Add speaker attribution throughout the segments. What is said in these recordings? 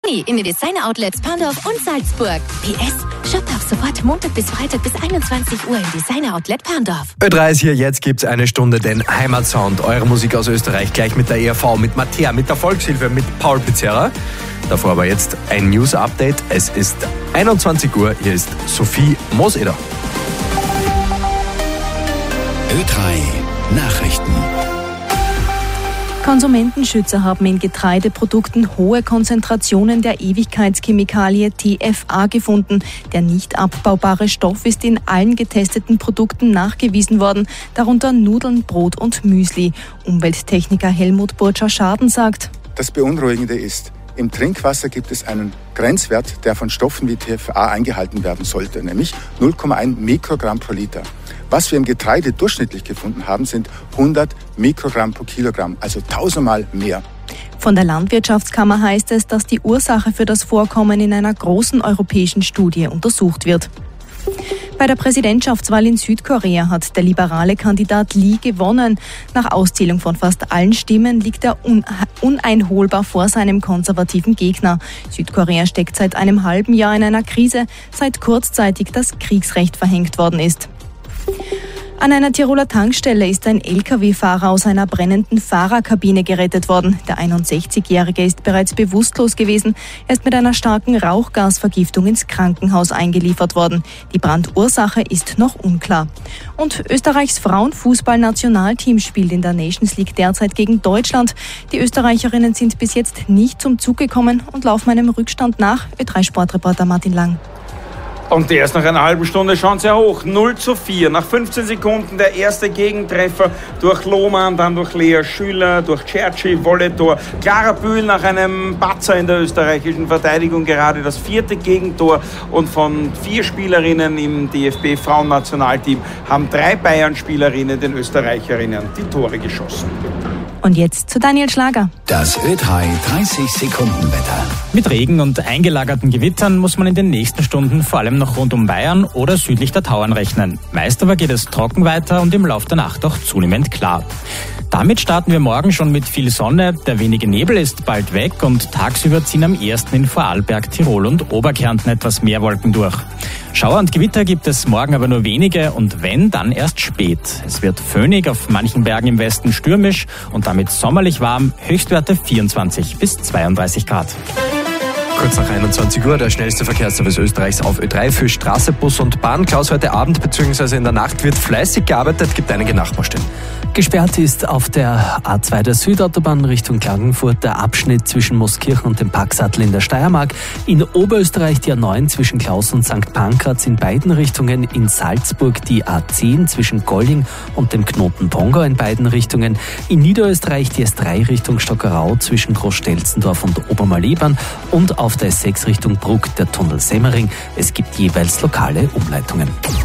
Speaker 1: Juni in den Designer-Outlets Pandorf und Salzburg. PS, shoppt ab sofort Montag bis Freitag bis 21 Uhr im Designer-Outlet Pandorf.
Speaker 2: Ö3 ist hier, jetzt gibt's eine Stunde den Heimatsound. Eure Musik aus Österreich, gleich mit der ERV, mit Mattea, mit der Volkshilfe, mit Paul Pizzerra. Davor aber jetzt ein News-Update. Es ist 21 Uhr, hier ist Sophie Moseder.
Speaker 3: Ö3 Nachrichten.
Speaker 4: Konsumentenschützer haben in Getreideprodukten hohe Konzentrationen der Ewigkeitschemikalie TFA gefunden. Der nicht abbaubare Stoff ist in allen getesteten Produkten nachgewiesen worden, darunter Nudeln, Brot und Müsli. Umwelttechniker Helmut Burtscher-Schaden sagt:
Speaker 5: Das Beunruhigende ist, im Trinkwasser gibt es einen Grenzwert, der von Stoffen wie TFA eingehalten werden sollte, nämlich 0,1 Mikrogramm pro Liter. Was wir im Getreide durchschnittlich gefunden haben, sind 100 Mikrogramm pro Kilogramm, also 1000-mal mehr.
Speaker 4: Von der Landwirtschaftskammer heißt es, dass die Ursache für das Vorkommen in einer großen europäischen Studie untersucht wird. Bei der Präsidentschaftswahl in Südkorea hat der liberale Kandidat Lee gewonnen. Nach Auszählung von fast allen Stimmen liegt er uneinholbar vor seinem konservativen Gegner. Südkorea steckt seit einem halben Jahr in einer Krise, seit kurzzeitig das Kriegsrecht verhängt worden ist. An einer Tiroler Tankstelle ist ein Lkw-Fahrer aus einer brennenden Fahrerkabine gerettet worden. Der 61-Jährige ist bereits bewusstlos gewesen. Er ist mit einer starken Rauchgasvergiftung ins Krankenhaus eingeliefert worden. Die Brandursache ist noch unklar. Und Österreichs Frauenfußballnationalteam spielt in der Nations League derzeit gegen Deutschland. Die Österreicherinnen sind bis jetzt nicht zum Zug gekommen und laufen einem Rückstand nach. Ö3-Sportreporter Martin Lang.
Speaker 6: Und erst nach einer halben Stunde schauen sie hoch. 0:4. Nach 15 Sekunden der erste Gegentreffer durch Lohmann, dann durch Lea Schüler, durch Cerci, Wolletor. Clara Bühl nach einem Patzer in der österreichischen Verteidigung gerade das 4. Gegentor. Und von 4 Spielerinnen im DFB-Frauennationalteam haben 3 Bayern-Spielerinnen den Österreicherinnen die Tore geschossen.
Speaker 4: Und jetzt zu Daniel Schlager.
Speaker 3: Das Ö3 30-Sekunden-Wetter.
Speaker 7: Mit Regen und eingelagerten Gewittern muss man in den nächsten Stunden vor allem noch rund um Bayern oder südlich der Tauern rechnen. Meist aber geht es trocken weiter und im Laufe der Nacht auch zunehmend klar. Damit starten wir morgen schon mit viel Sonne. Der wenige Nebel ist bald weg und tagsüber ziehen am ehesten in Vorarlberg, Tirol und Oberkärnten etwas mehr Wolken durch. Schauer und Gewitter gibt es morgen aber nur wenige und wenn, dann erst spät. Es wird föhnig, auf manchen Bergen im Westen stürmisch und damit sommerlich warm, Höchstwerte 24 bis 32 Grad.
Speaker 2: Kurz nach 21 Uhr, der schnellste Verkehrsservice Österreichs auf Ö3 für Straße, Bus und Bahn. Klaus, heute Abend bzw. in der Nacht wird fleißig gearbeitet, gibt einige Nachbaustellen.
Speaker 8: Gesperrt ist auf der A2 der Südautobahn Richtung Klagenfurt der Abschnitt zwischen Mooskirchen und dem Packsattel in der Steiermark. In Oberösterreich die A9 zwischen Klaus und St. Pankraz in beiden Richtungen. In Salzburg die A10 zwischen Golling und dem Knoten Pongau in beiden Richtungen. In Niederösterreich die S3 Richtung Stockerau zwischen Großstelzendorf und Obermalibern. Und auf der S6 Richtung Bruck der Tunnel Semmering. Es gibt jeweils lokale Umleitungen.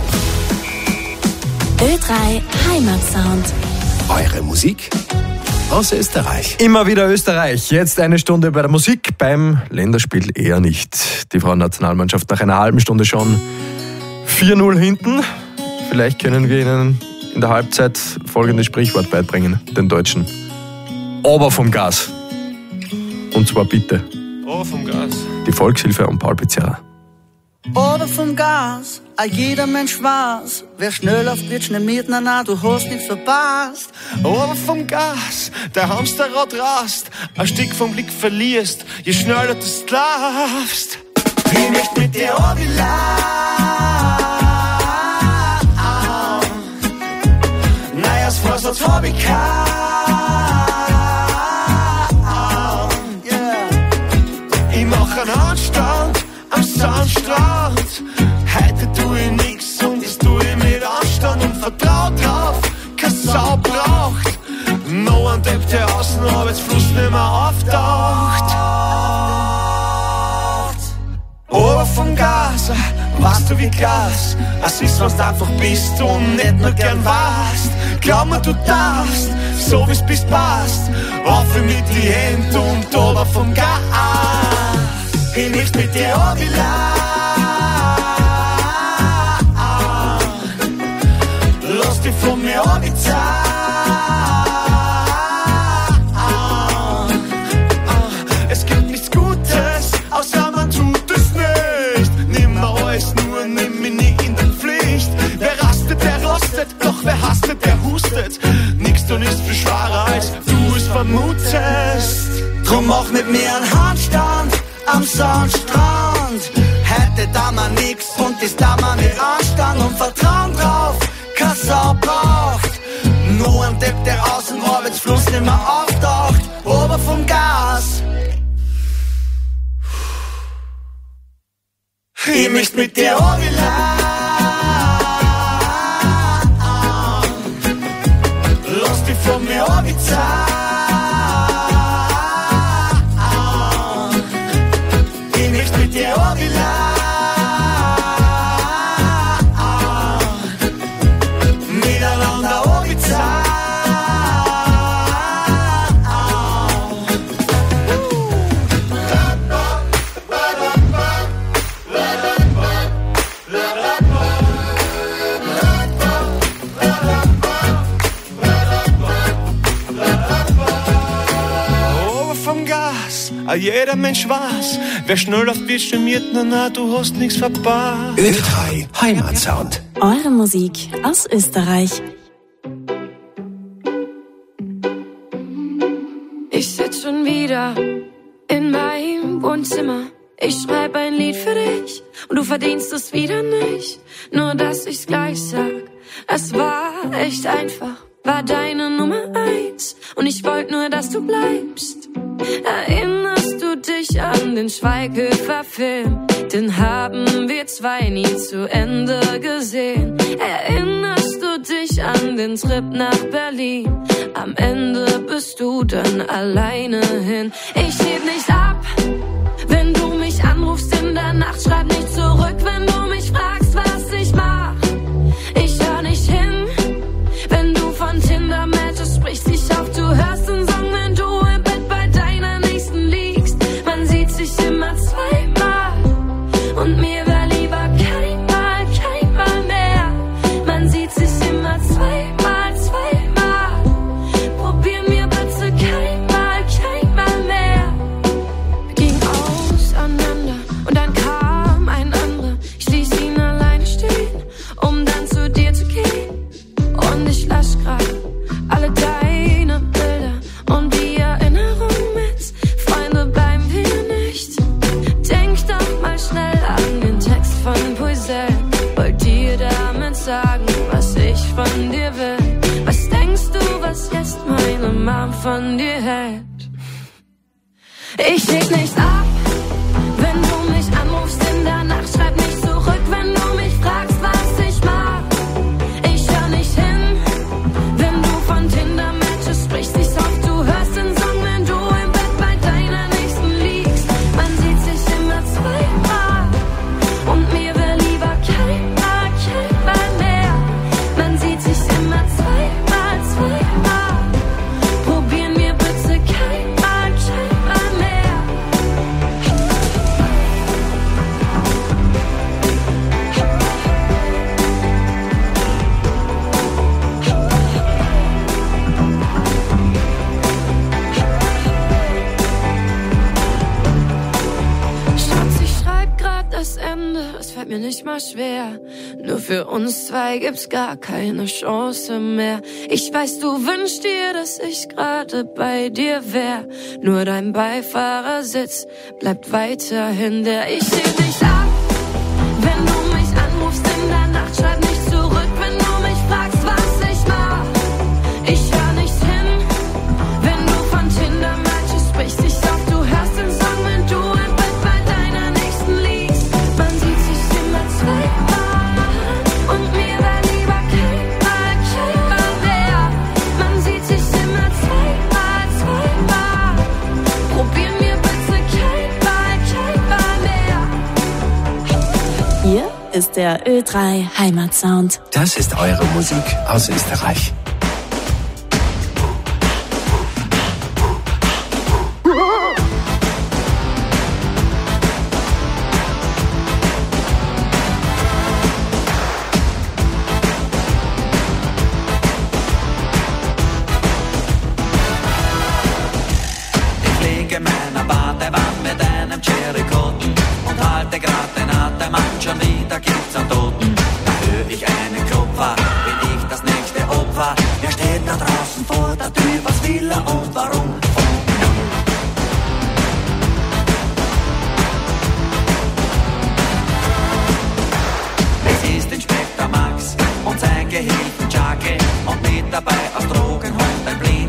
Speaker 1: Ö3 Heimatsound.
Speaker 3: Eure Musik aus Österreich.
Speaker 2: Immer wieder Österreich. Jetzt eine Stunde bei der Musik, beim Länderspiel eher nicht. Die Frauennationalmannschaft nach einer halben Stunde schon 4:0 hinten. Vielleicht können wir Ihnen in der Halbzeit folgendes Sprichwort beibringen, den Deutschen. Aber vom Gas. Und zwar bitte.
Speaker 9: Aber vom Gas.
Speaker 2: Die Volkshilfe und Paul Pizzerra.
Speaker 10: Oder vom Gas, jeder Mensch weiß. Wer schnell auf wird, schnell mit, na, du hast nichts verpasst.
Speaker 9: Aber vom Gas, der Hamsterrad rast, ein Stück vom Blick verlierst, je schneller du laufst.
Speaker 10: Ich möchte mit dir angelaufen. Neues Vorsatz hab ich keinen.
Speaker 9: Ich mach einen Handstand am Sandstrand. Heute tu ich nix und das tu ich mit Anstand und vertrau drauf, kein Sau braucht noch ein Depp, der außen Arbeitsfluss nicht mehr auftaucht. Aber vom Gas, weißt du wie Gas, es ist, was du einfach bist und nicht nur gern warst. Glaub mir, du darfst, so wie's bist passt, auf mit die Hände und aber vom Gas. Ich möchte mit dir angelaufen. Lass dich von mir angezahlt. Es gibt nichts Gutes Drum mach mit mir einen Handstand am Sandstrand. Hätte da mal nix und ist da mal mit Anstand und Vertrauen drauf, keine Sau braucht. Nur ein Depp, der aus dem Arbeitsfluss nicht mehr auftaucht. Ober vom Gas. Ich möcht mit dir angelaufen. Lass dich von mir angezahlt. Ich möcht mit dir angeladen. Miteinander angezahlt. Jeder Mensch weiß, wer schnell auf dich schmiert, na, du hast nichts verpasst.
Speaker 3: Ö3 Heimatsound.
Speaker 11: Eure Musik aus Österreich.
Speaker 12: Ich sitz schon wieder in meinem Wohnzimmer. Ich schreib ein Lied für dich und du verdienst es wieder nicht. Nur, dass ich's gleich sag, es war echt einfach. War deine Nummer 1 und ich wollte nur, dass du bleibst. Erinnerst du dich an den Schweighöfer-Film? Den haben wir zwei nie zu Ende gesehen. Erinnerst du dich an den Trip nach Berlin? Am Ende bist du dann alleine hin. Ich heb nicht ab, wenn du mich anrufst in der Nacht. Schreib nicht zurück, wenn du mich fragst, was ich mach. Ich hör nicht hin, wenn du von Tinder-Matches sprichst. Ich auf, du hörst den Song, wenn du im Bett bei deiner Nächsten liegst. Man sieht sich immer zweimal und mir wär lieber keinmal mehr. Man sieht sich immer zweimal. Probier mir bitte keinmal mehr. Wir gingen auseinander und dann kam ein anderer. Ich ließ ihn alleine stehen, um dann zu dir zu gehen. Und ich lasch grad alle deine Bilder und die Erinnerung mit. Freunde bleiben wir nicht. Denk doch mal schnell an den Text von Poesie. Wollt dir damit sagen, was ich von dir will? Was denkst du, was jetzt meine Mom von dir hält? Ich leg nicht ab, wenn du mich anrufst in der Nacht. Schreib nicht zurück, wenn du mich fragst, was ich mach. Ich hör nicht hin, wenn du von Tinder-Matches sprichst. Ich hoffe, du hörst den Song, wenn du im Bett bei deiner Nächsten liegst. Man sieht sich immer zweimal und mir wär lieber keinmal mehr. Man sieht sich immer zweimal. Probieren wir bitte keinmal mehr. Schatz, ich schreib grad das Ende, es fällt mir nicht mal schwer. Nur für uns zwei gibt's gar keine Chance mehr. Ich weiß, du wünschst dir, dass ich gerade bei dir wär. Nur dein Beifahrersitz bleibt weiterhin der. Ich heb dich ab, wenn du mich anrufst in der Nacht. Schreib nicht zurück, wenn du mich fragst, was ich mach. Ich hör nicht hin, wenn du von Tinder-Matches sprichst. Ich hoffe, du hörst den Song, wenn du im Bett bei deiner Nächsten liegst. Man sieht sich immer zweimal und mir wär lieber keinmal mehr. Man sieht sich immer zweimal. Probier mir bitte keinmal mehr.
Speaker 11: Hier ist der Ö3 Heimatsound.
Speaker 3: Das ist eure Musik aus Österreich.
Speaker 13: Ich liege in meiner Badewanne mit einem Cherrykoten und halte grad den Atem an, schon wieder gibt's einen Toten. Da hör ich einen Klopfer, bin ich das nächste Opfer? Wer steht da draußen vor der Tür, was will er und warum?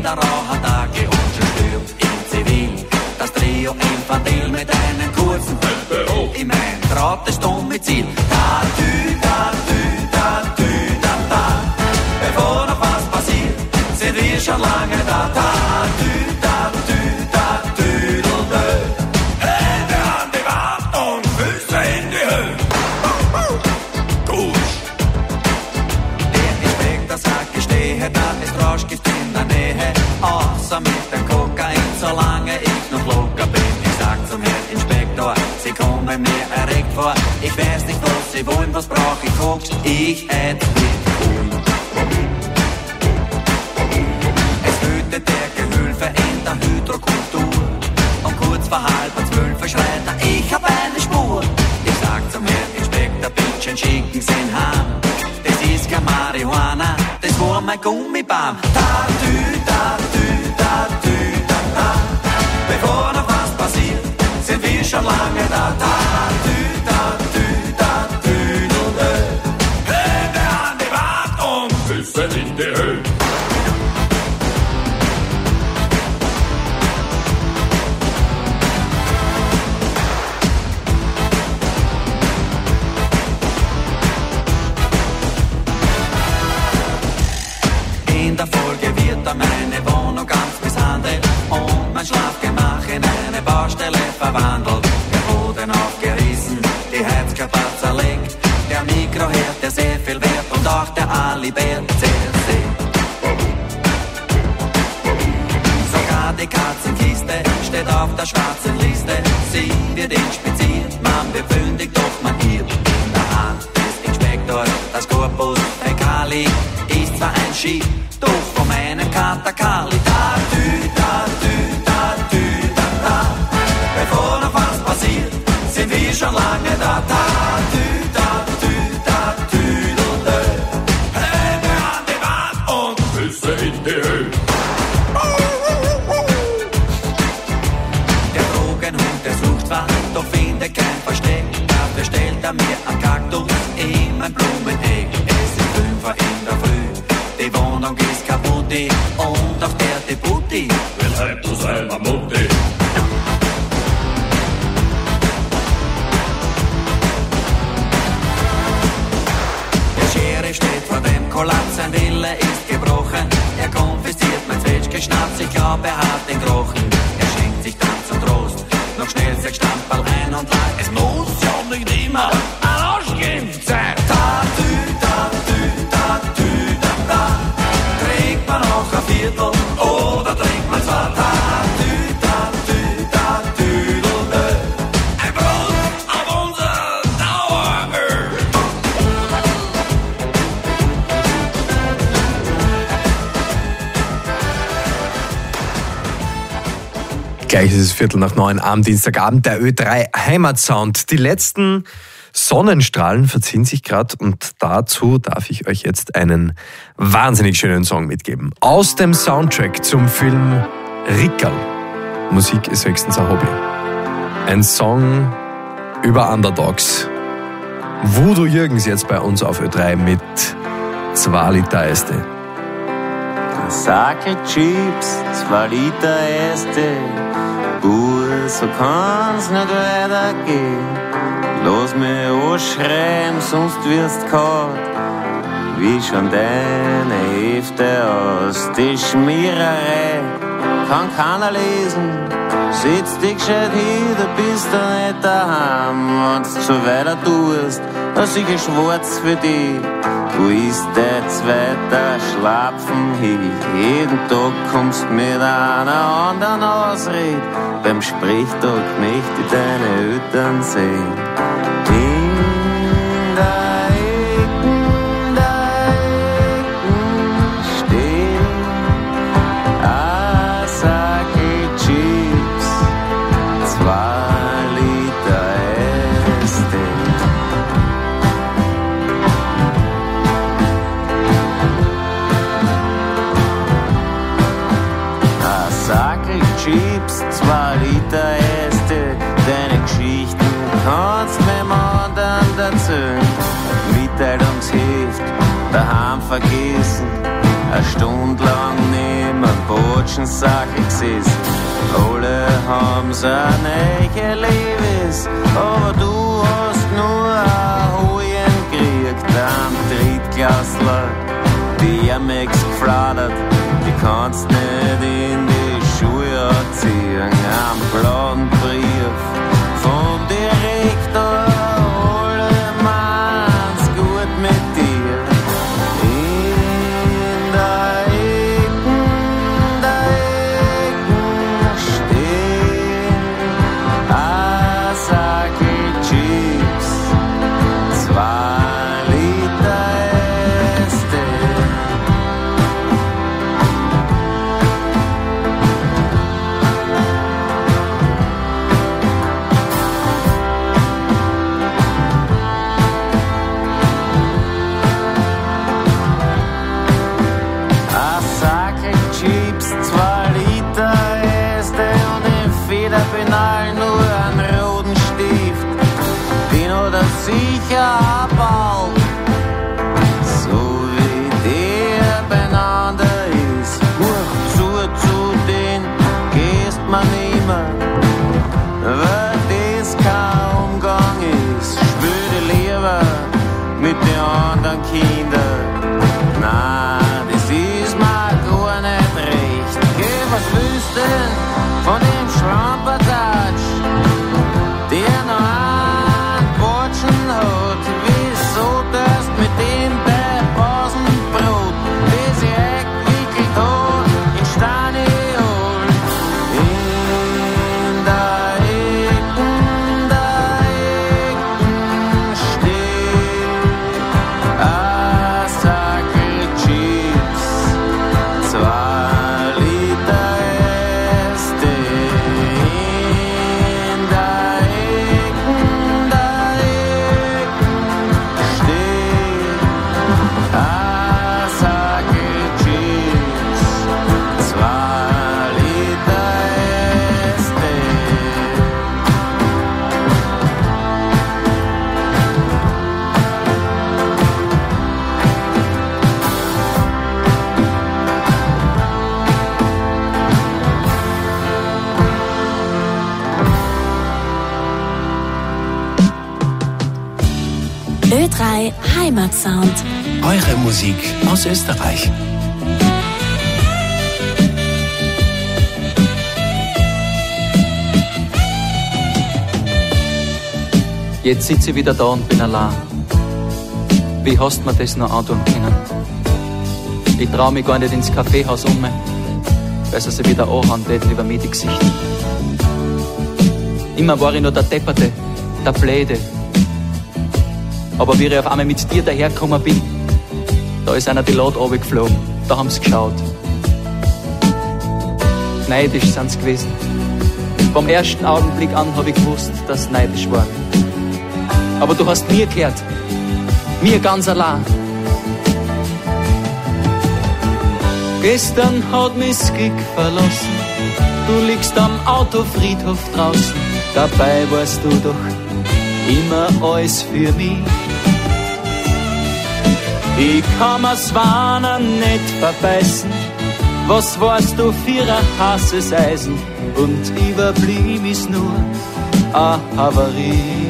Speaker 13: der rauen Tage und schon stirbt im Zivil. Das Trio infantil mit einem kurzen Tempo. Ich mein Draht ist Domizil. Da, dü, da, dü, da, dü, da, da. Bevor noch was passiert, sind wir schon lange da. Da, dü, da, dü, da, dü, dü, dü. Hände an die Wand und Füße in die Höhe. Gut. Der Inspektor sagt, ich stehe da, ist Rauschgift in der Nähe. Außer mit dem Kokain, solange ich noch locker bin. Ich sag zum Herrn Inspektor, Sie kommen mir erregt vor. Ich weiß nicht, was Sie wollen, was brauch ich, Koks? Ich hätt mit cool. Es wütet der Gehülfe in der Hydrokultur. Und kurz vor 11:30 schreit er, ich hab eine Spur. Ich sag zum Herrn Inspektor, Bitchen, schicken Sie ihn heim. Das ist kein Marihuana, das war mein Gummiband. Da, dü, da, dü, da, dü, da, da. Bevor noch was passiert, sind wir schon lange da. Da, dü, da, dü, da, dü, dü, dü. Hände an die Wand und Füße in die Höhe. In der Folge wird meine Wohnung ganz misshandelt und mein Schlafgemach in eine Baustelle verwandelt. Der Boden aufgerissen, die Heizkörper zerlegt, der Mikroherd, der sehr viel wert und auch der Alibert zersägt. Sogar die Katzenkiste steht auf der schwarzen Liste. Sie wird inspiziert, man befündigt, doch man irrt. In der Hand des Inspektors das Corpus Fecali ist zwar ein Schiff, doch von meinem Katakali. Da, dü, da, dü, da, dü, da, da. Bevor noch was passiert, sind wir schon lange da. Da, dü, da, dü, da, dü, dü, dü. Hände an die Wand und Füße in die Höhe. Der Drogenhund, der sucht was, doch findet kein Versteck. Dafür stellt er mir einen Kaktus in mein Blumeneck. Es ist 5 Uhr in der Früh, die Wohnung ist kaputt und auf der die Putti will heim zu seiner Mutti. Der Sheriff steht vor dem Kollaps, sein Wille ist gebrochen. Er konfisziert mein Zwetschge-Schnaps, ich glaub, er hat den Krochen. Er schenkt sich dann zum Trost noch schnell 6 Stamperl ein und lag. Es muss ja nicht immer ein Arschgift sein. Da, dü, da, dü, da, dü, da, da. Trinkt man auch ein Viertel oder trinkt man 2? Da, dü, da, dü, da, dü, dü, dü. Ein Brot auf unser Daueröl.
Speaker 2: Gleich ist es 8:45 am Dienstagabend, der Ö3 Heimatsound. Die letzten Sonnenstrahlen verziehen sich gerade und dazu darf ich euch jetzt einen wahnsinnig schönen Song mitgeben. Aus dem Soundtrack zum Film Rickerl. Musik ist höchstens ein Hobby. Ein Song über Underdogs. Voodoo Jürgens jetzt bei uns auf Ö3 mit 2 Liter Eiste.
Speaker 14: Sackel Chips, 2 Liter Eiste. So kann's nicht weitergehen. Lass mich anschreiben, sonst wirst kalt. Wie schon deine Hefte aus die Schmiererei. Kann keiner lesen, sitz dich gescheit hin, du bist da nicht daheim. Wenn's so weiter tust, dann sicher schwarz für dich. Wo ist dein zweiter Schlapfen hin? Jeden Tag kommst mit einer anderen Ausrede. Beim Sprechtag möchte ich deine Eltern sehen. In der Ecken stehen ein Sackel Chips, 2 Liter Eiste. Sackel Chips, 2 Liter Eiste. Deine Geschichten kannst meinem anderen erzählen. Mitteilungsheft daheim vergessen, 1 Stunde lang neben dem Boot Rutschen sachig ist. Alle haben's ein neue Lebens, aber du hast nur ein Hohen gekriegt, am Drittklassler, die Amex gefladert, die kannst nicht in die Schuhe ziehen, am blauen Brief vom Direktor, alle meinen's gut mit dir. In der Ecken stehen ein Sackel Chips, 2 Liter Este. Ein Sackel Chips, 2 Liter Este und im Federpenal nur einen roten Stift. Den hat er sicher abbaut, so wie der beieinander ist. Huch zu den gehst man nimmer, weil das kein Umgang ist. Spür die lieber mit den anderen Kindern. Nein, das ist mir gar nicht recht. Geh, was willst denn von dem Schlampertatsch, der noch einen Watschen hat? Wieso darfst mit dem bei Pausenbrot, das ich eingewickelt hat, in Steine holen? In der Ecken steht ein Sackel Chips, 2 Liter Este. In der Ecken steht ein Sackel Chips, 2 Liter Este.
Speaker 11: Ö3 Heimatsound.
Speaker 3: Eure Musik aus Österreich.
Speaker 15: Jetzt sitze ich wieder da und bin allein. Wie hast du mir das noch antun können? Ich trau mich gar nicht ins Kaffeehaus weil sie sich wieder anhauen täten über mir die Gesichter. Immer war ich nur der Depperte, der Bläde. Aber wie ich auf einmal mit dir dahergekommen bin, da ist einer die Lade runtergeflogen, da haben sie geschaut. Neidisch sind sie gewesen. Vom ersten Augenblick an habe ich gewusst, dass sie neidisch waren. Aber du hast mir gehört, mir ganz allein. Gestern hat mich das Glück verlassen, du liegst am Autofriedhof draußen, dabei warst du doch immer alles für mich. Ich kann mir's Warnen nicht verbeißen, was warst du für ein heißes Eisen, und überblieb ist nur a Havarie.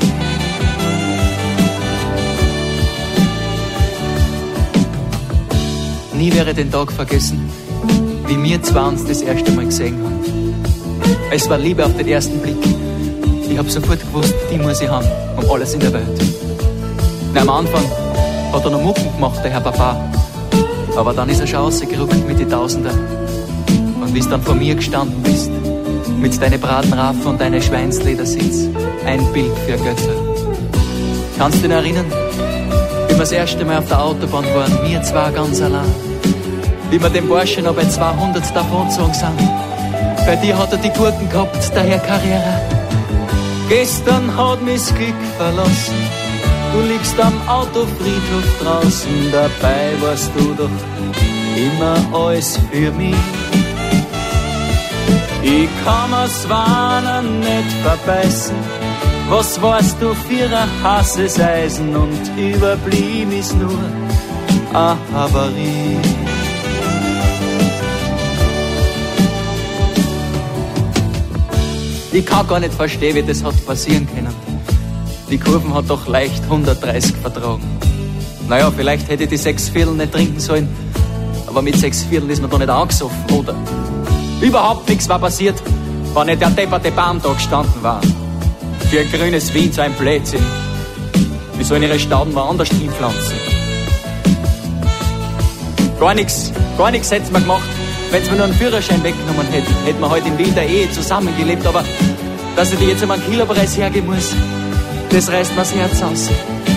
Speaker 15: Nie werde ich den Tag vergessen, wie wir zwei uns das erste Mal gesehen haben. Es war Liebe auf den ersten Blick. Ich hab sofort gewusst, die muss ich haben, um alles in der Welt. Na, am Anfang hat er noch Mucken gemacht, der Herr Papa. Aber dann ist er schon rausgerückt mit den Tausender. Und wie du dann vor mir gestanden bist, mit deinen Bratenraffen und deinen Schweinsledersitz, ein Bild für Götter. Kannst du dich erinnern, wie wir das erste Mal auf der Autobahn waren, wir zwei ganz allein? Wie wir dem Burschen noch bei 200 davongezogen sind. Bei dir hat er die Gurken gehabt, der Herr Carrera. Gestern hat mich das Glück verlassen, du liegst am Autofriedhof draußen, dabei warst du doch immer alles für mich. Ich kann mir's Warnen nicht verbeißen, was warst du für ein heißes Eisen, und überblieb ist nur a Havarie. Ich kann gar nicht verstehen, wie das hat passieren können. Die Kurven hat doch leicht 130 vertragen. Naja, vielleicht hätte ich die 6 Viertel nicht trinken sollen, aber mit 6 Viertel ist man doch nicht angesoffen, oder? Überhaupt nichts war passiert, wenn nicht der depperte Baum da gestanden war. Für ein grünes Wien so ein Blödsinn. Wie sollen ihre Stauden woanders hinpflanzen? Gar nichts hätten wir gemacht, wenn sie mir nur einen Führerschein weggenommen hätten. Hätten wir heute in wilder Ehe zusammengelebt, aber dass ich die jetzt um einen Kilopreis hergeben muss, das reißt mir das Herz aus.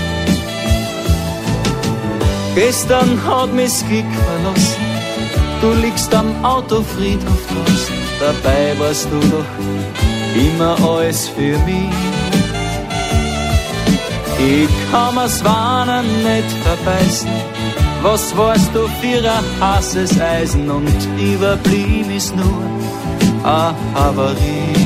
Speaker 15: Gestern hat mich das Glück verlassen, du liegst am Autofriedhof draußen. Dabei warst du doch immer alles für mich. Ich kann mir's Warnen nicht verbeißen, was warst du für ein heißes Eisen und überblieb ist nur eine Havarie.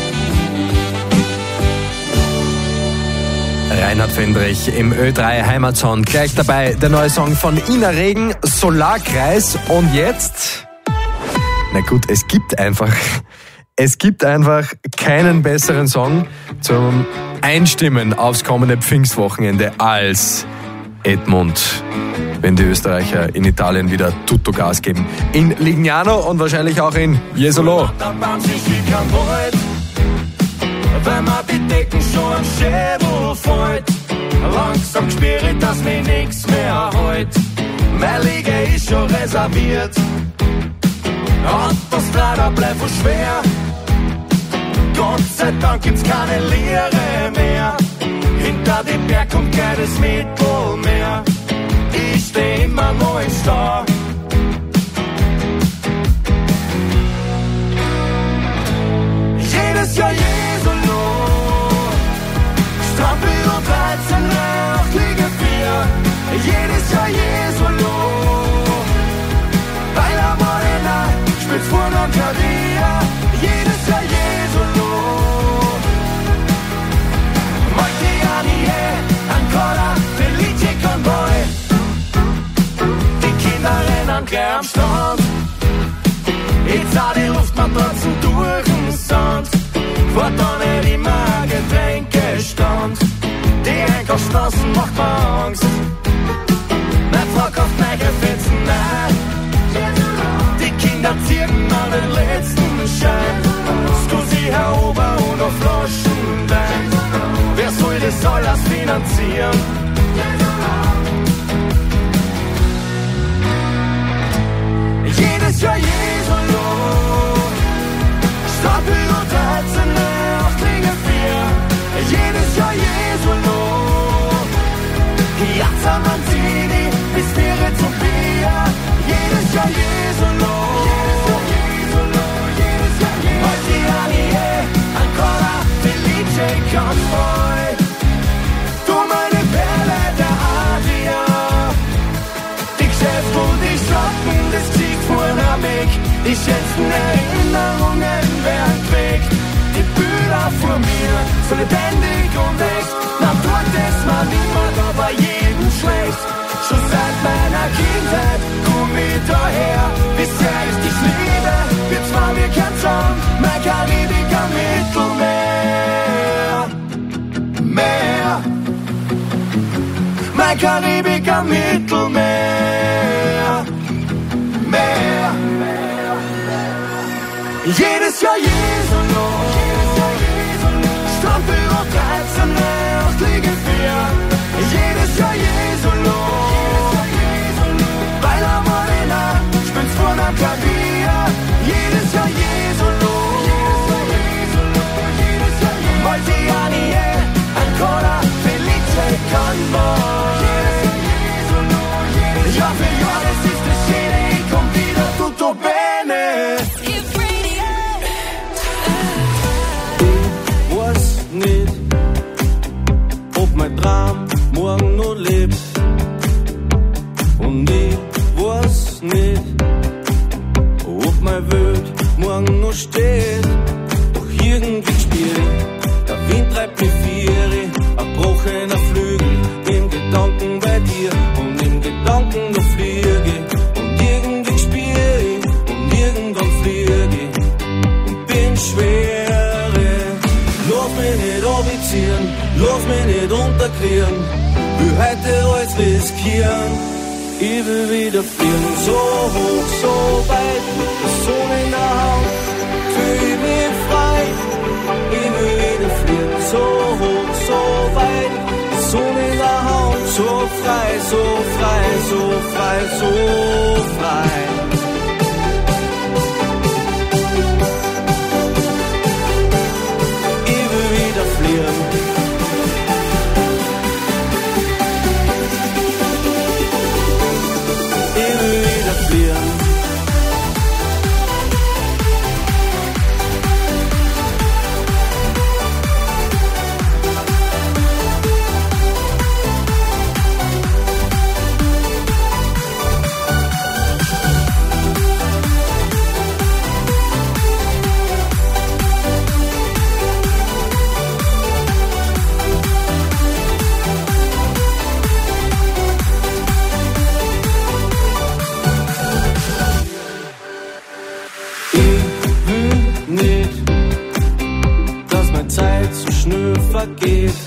Speaker 2: Reinhard Fendrich im Ö3 Heimatsound. Gleich dabei der neue Song von Ina Regen, Solarkreis. Und jetzt, na gut, es gibt einfach keinen besseren Song zum Einstimmen aufs kommende Pfingstwochenende als Edmund, wenn die Österreicher in Italien wieder tutto Gas geben. In Lignano und wahrscheinlich auch in Jesolo.
Speaker 9: Wenn man die Decken schon am Schädel fällt, langsam spüre ich, dass mir nix mehr heut. Mein Liege ist schon reserviert, und das leider bleibt so schwer. Gott sei Dank gibt's keine Leere mehr, hinter dem Berg kommt keines Mittelmeer. Ich steh immer noch im Stau. Jedes Jahr Jesolo, Strampel und 13 Nacht liege 4. Jedes Jahr Jesolo, bei La Morena, spitz vor und Klavier. Jedes Jahr Jesolo, Moltianie, ancora, Felice Convoy. Die Kinder rennen gleich am Strand, ich sah die Luftmatratzen durch den Sand. Vor da nicht immer Getränke stand, die Einkaufsstraßen macht mir Angst. Meine Frau kauft neue Fetzen, nein. Die Kinder ziehen an den letzten Schein. Scusi, Herr Ober und auf Flaschen Wein. Wer soll das alles finanzieren? Jedes Jahr Jesolo, Stapel und 13 Nacht liege 4. Jedes Jahr Jesolo, Piazza Manzini bis Viere zum Bier. Jedes Jahr Jesolo, Moltianie, ancora, Felice Convoy. Du meine Perle der Adria, die Geschäfte und die Schotten, das zieht vorne weg. Die schönsten Erinnerungen werden weg. Die Bilder vor mir, so lebendig und echt. Na dort ist man niemand, aber jedem schlecht. Schon seit meiner Kindheit komm ich daher. Wie sehr ich dich liebe, wir zwei, wir kennen schon. Mein Karibik am Mittelmeer. Meer. Mein Karibik am Mittelmeer. Meer. Jedes Jahr Jesolo, Strampel und 13 Nacht liege 4. Jedes Jahr Jesolo, bei La Morena, spitz vorn am Klavier. Jedes Jahr Jesolo, Moltianie, ancora, Felice Convoy. Jahr für Jahr, es ist eine Szene, ich komm wieder tutto bene. Nicht, ob mein Traum morgen noch lebt. Und ich weiß nicht, ob mein Welt morgen noch steht. Doch irgendwie spür ich, der Wind treibt mich viere, ein gebrochener Flügel, im Gedanken bei dir und im Gedanken noch fliege. Und irgendwie spür ich, und irgendwann fliege ich und bin schwere. lass mich nicht unterkriegen, will heute alles riskieren. Ich will wieder fliegen, so hoch, so weit, mit der Sonne in der Hand, fühl ich mich frei. Ich will wieder fliegen, so hoch, so weit, die Sonne in der Hand, so frei, so frei, so frei, so frei. Ich will wieder fliegen. Vergeht,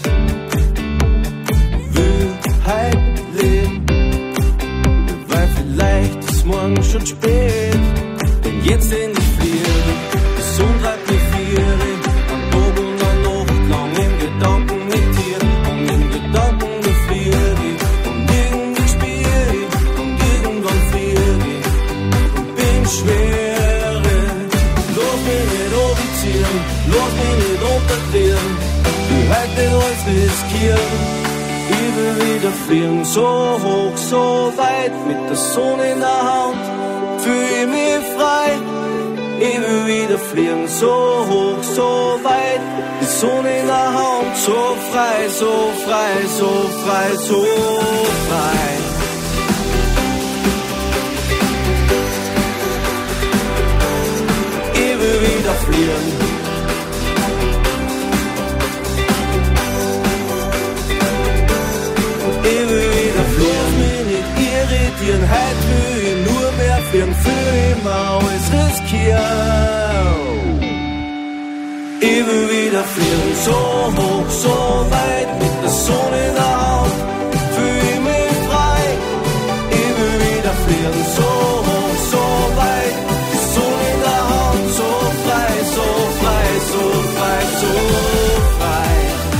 Speaker 9: will halt leben, weil vielleicht ist morgen schon spät, denn jetzt endlich fliege, Gesundheit mit Viere, am Tag und an Nacht lang im Gedanken mit dir, und im Gedanken befriere ich, und irgendwie spiele ich, und irgendwann friere ich, und bin schwere, lass mich nicht offizieren, lass mich nicht unterkriegen. Heute alles riskieren, ich will wieder fliegen, so hoch, so weit, mit der Sonne in der Hand, fühl ich mich frei. Ich will wieder fliegen, so hoch, so weit, die Sonne in der Hand, so frei, so frei, so frei, so frei. Ich will wieder fliegen. Heute will ich nur mehr fliegen, für immer alles riskieren. Ich will wieder fliegen, so hoch, so weit, mit der Sonne in der Hand, fühl ich mich frei. Ich will wieder fliegen, so hoch, so weit, die Sonne in der Hand, so frei, so frei, so frei, so frei.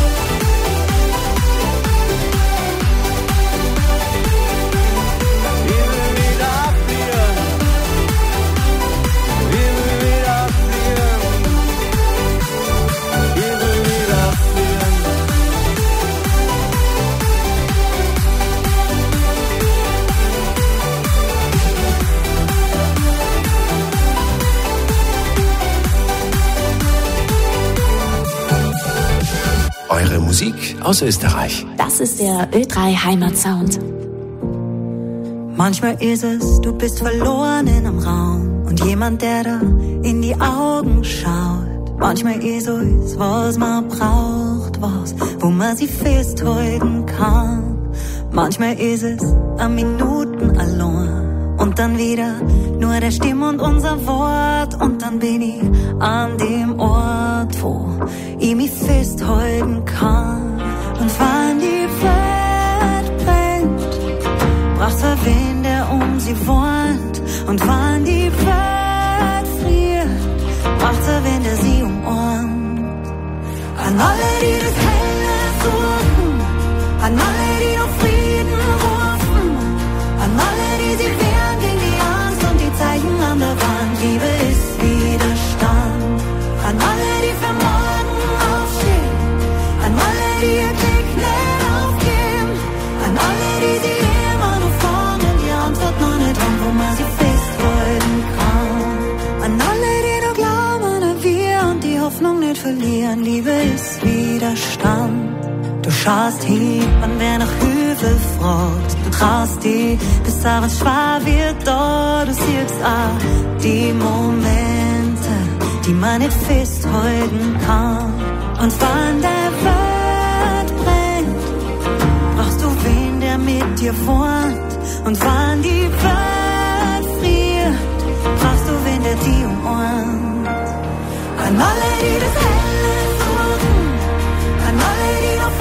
Speaker 3: Eure Musik aus Österreich.
Speaker 11: Das ist der Ö3 Heimatsound.
Speaker 16: Manchmal ist es, du bist verloren in einem Raum und jemand, der da in die Augen schaut. Manchmal ist es, was man braucht, was, wo man sie festhalten kann. Manchmal ist es eine Minuten allein und dann wieder nur der Stimme und unser Wort und dann bin ich an dem Ort, wo ich mich festhalten kann. Und wann die Welt brennt, braucht's einen Wind, der um sie wohnt. Und wann die Welt friert, braucht's einen Wind, der sie umarmt. An alle, die das Helle suchen, an alle, die noch Frieden rufen, an alle, die sich wehren gegen die Angst und die Zeichen an der Wand. Liebe ist Widerstand. An alle, die für morgen aufstehen, an alle, die ihr Glück nicht aufgeben, an alle, die sie immer noch vorne die Antwort noch nicht haben, wo man sie festhalten kann. An alle, die noch glauben an wir und die Hoffnung nicht verlieren. Liebe ist Widerstand. Du schaust hin, wann wer nach Hilfe fragt. Du traust dich, bis abends schwer wird da. Du siehst auch die Momente, die man nicht festhalten kann. Und wann der Welt brennt, brauchst du wen, der mit dir wohnt. Und wann die Welt friert, brauchst du wen, der die umarmt. An alle, die das Helle suchen, an alle, die noch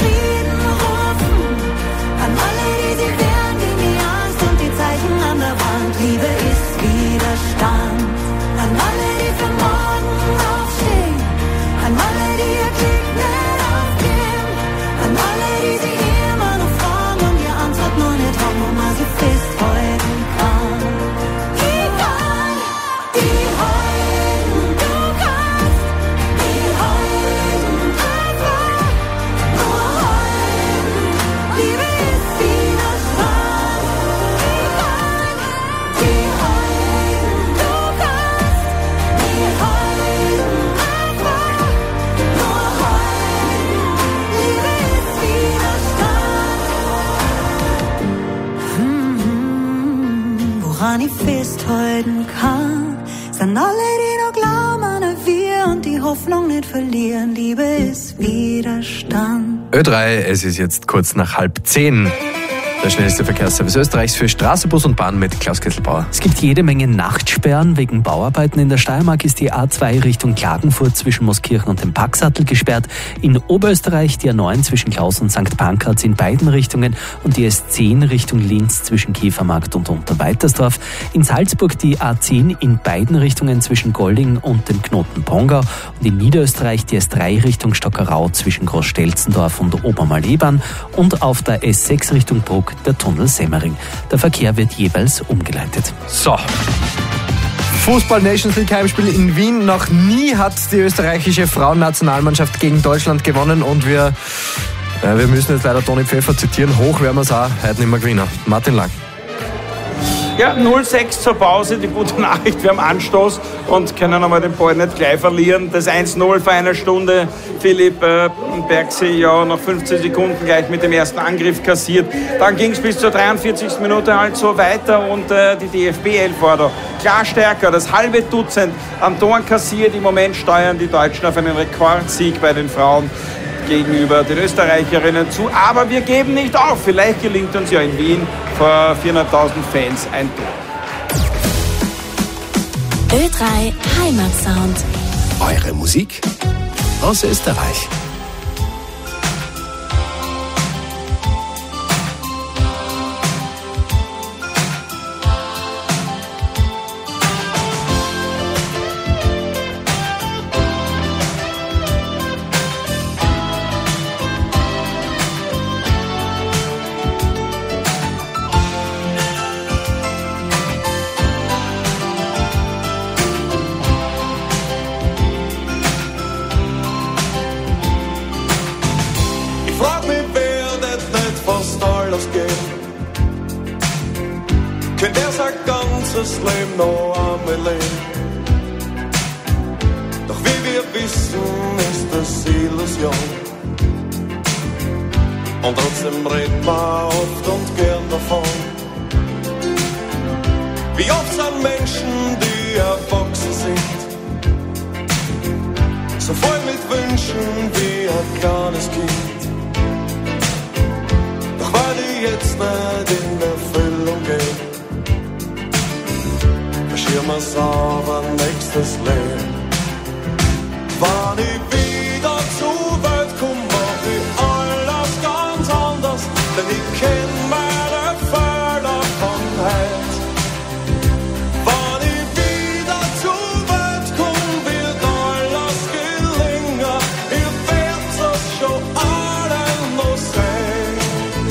Speaker 16: wann ich festhalten kann. Sind alle, die noch glauben an wir und die Hoffnung nicht verlieren. Liebe ist Widerstand.
Speaker 2: Ö3, es ist jetzt kurz nach 9:30. Der schnellste Verkehrsservice Österreichs für Straße, Bus und Bahn mit Klaus Kesselbauer.
Speaker 8: Es gibt jede Menge Nachtsperren. Wegen Bauarbeiten in der Steiermark ist die A2 Richtung Klagenfurt zwischen Mooskirchen und dem Packsattel gesperrt. In Oberösterreich die A9 zwischen Klaus und St. Pankraz in beiden Richtungen und die S10 Richtung Linz zwischen Käfermarkt und Unterweitersdorf. In Salzburg die A10 in beiden Richtungen zwischen Golding und dem Knoten Pongau. Und in Niederösterreich die S3 Richtung Stockerau zwischen Großstelzendorf und Obermalebahn. Und auf der S6 Richtung Bruck der Tunnel Semmering. Der Verkehr wird jeweils umgeleitet.
Speaker 2: So. Fußball-Nations League Heimspiel in Wien. Noch nie hat die österreichische Frauennationalmannschaft gegen Deutschland gewonnen und wir müssen jetzt leider Toni Pfeffer zitieren. Hoch werden wir es auch heute nicht mehr gewinnen. Martin Lang.
Speaker 6: Ja, 0:6 zur Pause, die gute Nachricht, wir haben Anstoß und können einmal den Ball nicht gleich verlieren. Das 1:0 vor einer Stunde, Philipp Bergsee ja nach 15 Sekunden gleich mit dem ersten Angriff kassiert. Dann ging es bis zur 43. Minute halt so weiter und die DFB-11 war da klar stärker. Das halbe Dutzend an Toren kassiert. Im Moment steuern die Deutschen auf einen Rekordsieg bei den Frauen gegenüber den Österreicherinnen zu. Aber wir geben nicht auf. Vielleicht gelingt uns ja in Wien vor 400.000 Fans ein Tor.
Speaker 11: Ö3 Heimatsound.
Speaker 3: Eure Musik aus Österreich.
Speaker 9: Könnte er sein ganzes Leben noch einmal leben. Doch wie wir wissen, ist das Illusion. Und trotzdem redet man oft und gern davon. Wie oft sind Menschen, die erwachsen sind, so voll mit Wünschen wie ein kleines Kind. Doch weil die jetzt nicht in Erfüllung gehen, verschieben wir's auf ein nächstes Leben. Wann ich wieder zur Welt komm, mach ich alles ganz anders, denn ich kenn meine Fehler von heute. Wann ich wieder zur Welt komm, wird alles gelingen, ihr werdet es schon alle noch sehen.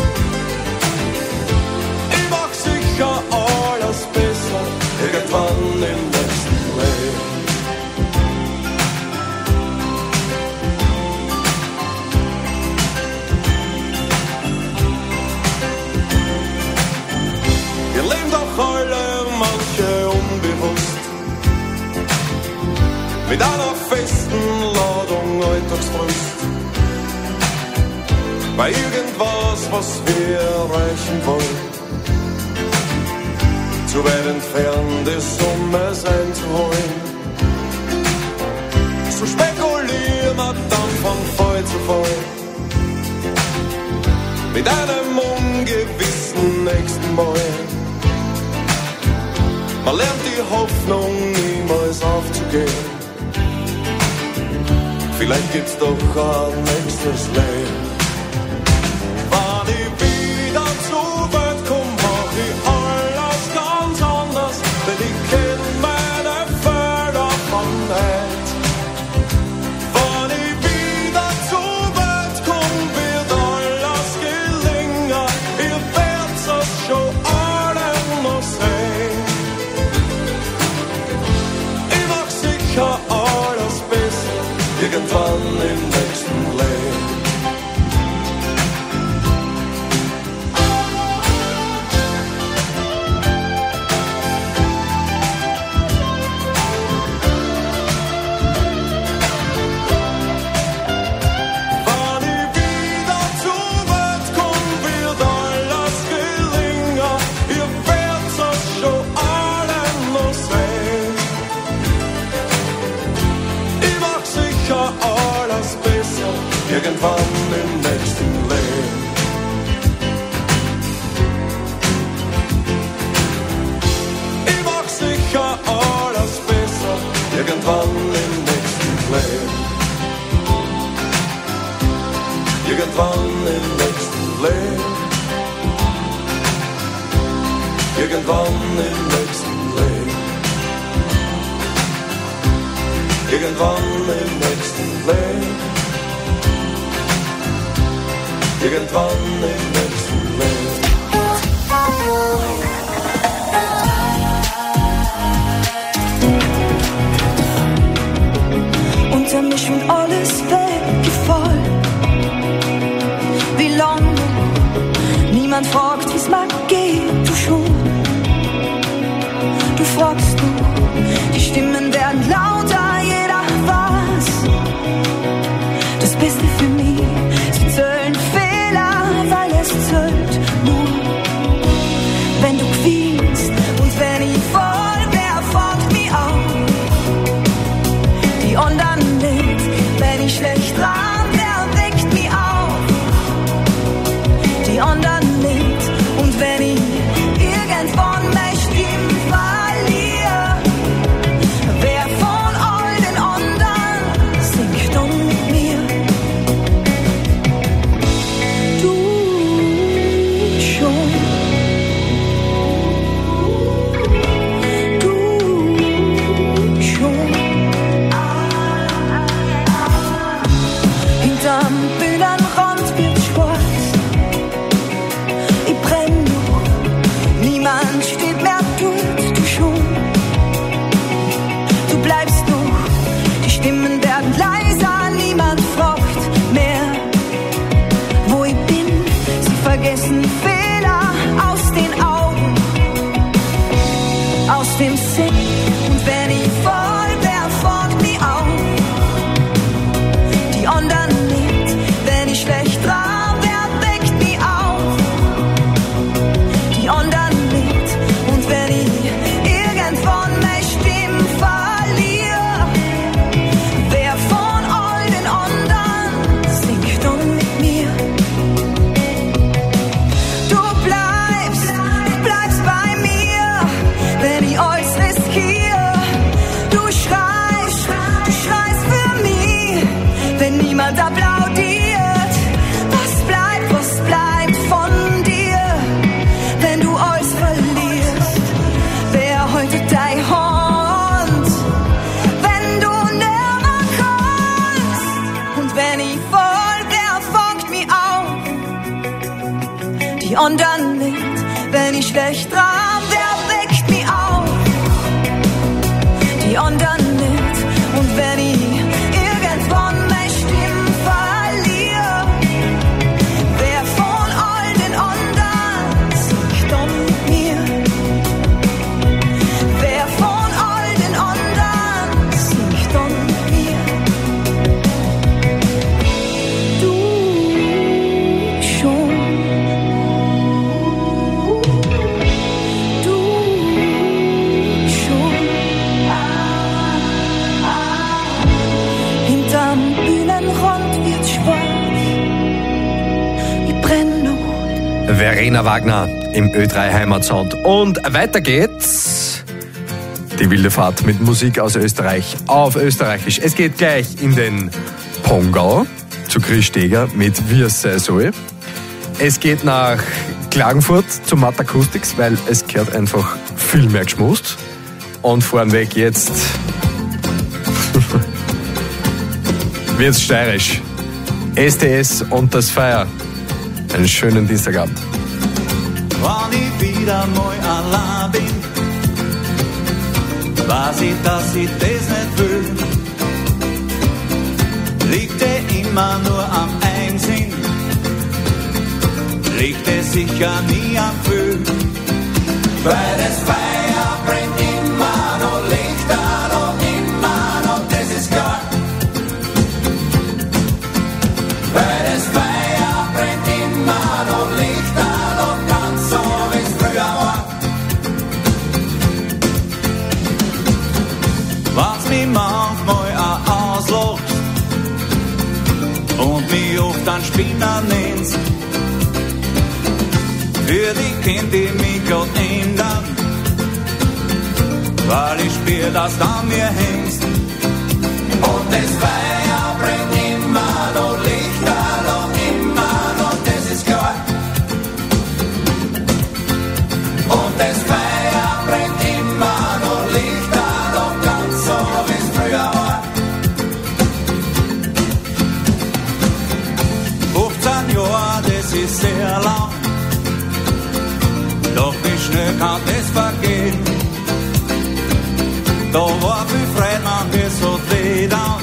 Speaker 9: Ich mach sicher alles besser, irgendwann im nächsten Leben. Wir leben doch alle manche unbewusst mit einer festen Ladung Alltagsfrust. Bei irgendwas, was wir erreichen wollen, zu weit entfernt ist, um es einzuholen. So spekulieren wir dann von Fall zu Fall mit einem ungewissen nächsten Mal. Man lernt die Hoffnung niemals aufzugeben. Vielleicht gibt's doch ein nächstes Leben. Wann ich wieder zur Welt komm, mach ich alles ganz anders, denn ich kenn meine Fehler von heute. Wann ich wieder zur Welt komm, wird alles gelingen, ihr werdt's es schon alle noch sehen. Ich mach sicher alles besser, irgendwann im nächsten Leben. irgendwann im nächsten Leben.
Speaker 10: Unter mich schwimmt alles weggefallen. Wie lange? Niemand fragt, wie's mir geht, du schon. Du fragst nur, die Stimmen werden lauter, jeder weiß. Das Beste für mich, sie zählen Fehler, weil es zählt nur, wenn du gewinnst und wenn ich voll, wer fängt mich auf? Die anderen nicht, wenn ich schlecht dran, wer weckt mich auf? Die anderen nicht, und wenn ich irgendwann meine Stimme verliere, wer von all den anderen singt dann mit mir? Du schon. Du schon. Hinterm Bühnenrand wird schwarz. Ich brenn noch. Niemand steht mehr dort, du schon. Du bleibst noch. Die Stimmen werden leiser. Niemand fragt mehr, wo ich bin. Sie vergessen Fehler aus den Augen, aus dem Sinn. Und wenn ich voll, wer fängt mich auf? Die anderen nicht, wenn ich schlecht dran, wer weckt mich auf? Die anderen nicht, und wenn ich irgendwann meine Stimme verliere, wer von all den anderen singt dann mit mir? Du bleibst bei mir, wenn ich alles riskiere. Du schreist für mich, wenn niemand applaudiert. Was bleibt von dir, wenn du alles verlierst? Wer heute deine Hand, wenn du nimmer kannst? Und wenn ich voll, wer fängt mich auf? Die anderen nicht, wenn ich schlecht dran, wer weckt mich auf? Die anderen nicht, und wenn ich irgendwann meine Stimme verliere, wer von all den anderen singt dann mit mir? Wer von all den anderen singt dann mit mir? Du schon. Du schon. Hinterm Bühnenrand wird schwarz. Ich brenn noch.
Speaker 2: Verena Wagner im Ö3 Heimatsound. Und weiter geht's. Die wilde Fahrt mit Musik aus Österreich auf Österreichisch. Es geht gleich in den Pongau zu Chris Steger mit Wie es sei soll. Es geht nach Klagenfurt zu Matt Acoustics, weil es gehört einfach viel mehr geschmust. Und vornweg jetzt wird's steirisch. STS und das Feuer. Einen schönen Dienstagabend.
Speaker 13: Wenn ich wieder mal allein bin, weiß ich, dass ich das nicht will. Liegt immer nur am Einsinn, liegt sicher nie am Gefühl. Weil das Feuer brennt immer noch, liegt da noch immer noch, das ist klar. Weil das Feuer brennt immer noch, liegt da noch, ganz so wie es früher war. Was mich manchmal auch auslacht und mich oft an Spinner nennst, für die Kind, die mich grad ändern, weil ich spür, dass du an mir hängst. Und das Feuer brennt immer noch, liegt da noch immer noch, das ist klar. Und das Feuer brennt immer noch, liegt da noch, ganz so wie es früher war. 15 Jahre, das sehr lang. Doch wie schnell kann das vergehen? Da war viel Freude, man wird so weh dann.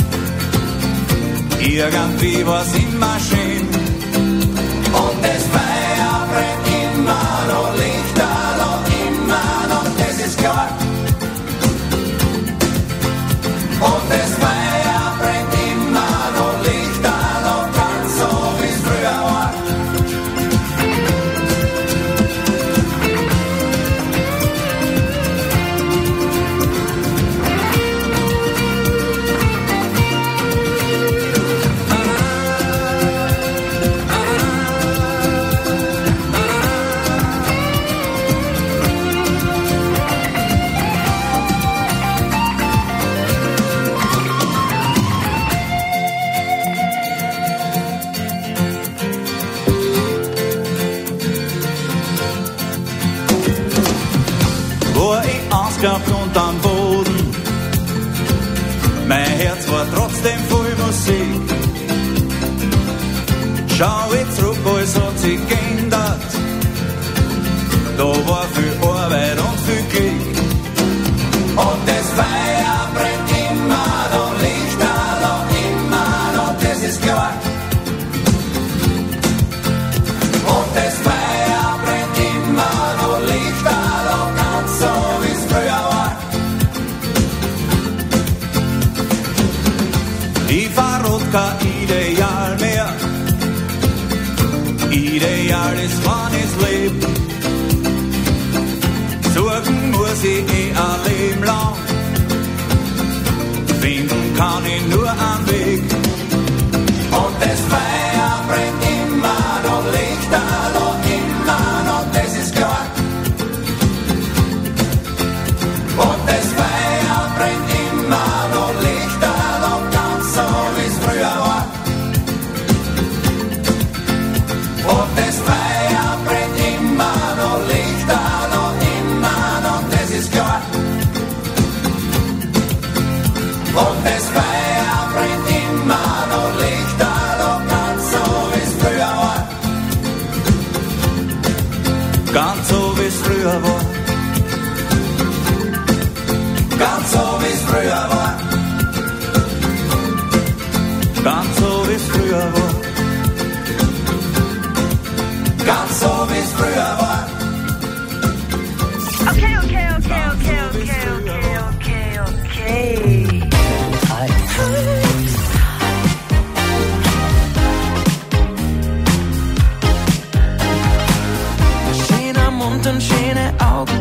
Speaker 13: Irgendwie war's immer schön. Und das Feuer brennt immer noch, Lichterloh immer noch, das ist klar. Und das Feuer brennt immer noch, Lichterloh, ganz so wie's früher war. Und am Boden, mein Herz war trotzdem voll Musik. Schau ich zurück, alles hat sich geändert. Da war viel Arbeit und viel Glück. Und das Feuer brennt immer noch, Lichterloh immer noch, das ist klar. Und das Feuer brennt immer noch, Lichterloh, ganz so wie's früher war. Ich verrot kein Ideal mehr. Ideal ist, wann ich leb. Suchen muss ich ein Leben lang. Finden kann ich nur einen Weg. Und das Feuer brennt immer noch, Lichterloh immer noch, das ist klar. Und das Feuer brennt immer noch, Lichterloh, ganz so wie's früher war. Und das Feuer brennt immer noch, Lichterloh immer noch, das ist klar. Und das Feuer brennt immer noch, Lichterloh, ganz so wie's früher war. Ganz so wie's früher war. Ganz so wie's früher war. Ganz so wie's früher war. Ganz so wie's früher war.
Speaker 10: Okay.
Speaker 9: Schöner Mund und schöne Augen.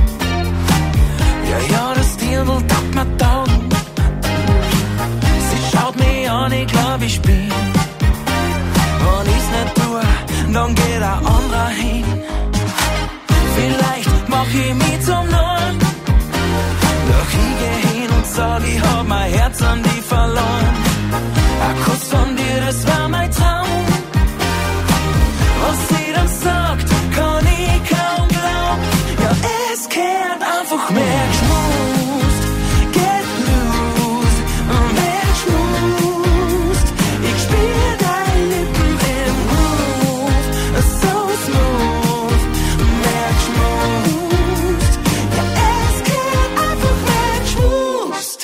Speaker 9: Ja, das Dirndl taugt mir taugen. Sie schaut mich an, ich glaub, ich bin. Wenn ich's nicht tue, dann geht ein anderer hin. Vielleicht mach ich mich zum Neuen. Doch ich geh hin und sag, ich hab mein Herz an die verloren. Ein Kuss von dir, das war mein Traum. Was sie dann sagt, kann ich kaum glauben. Ja, es kehrt einfach mehr geschmust. Get loose, mehr geschmust. Ich spür deine Lippen im Groove. So smooth, mehr geschmust. Ja, es kehrt einfach mehr geschmust.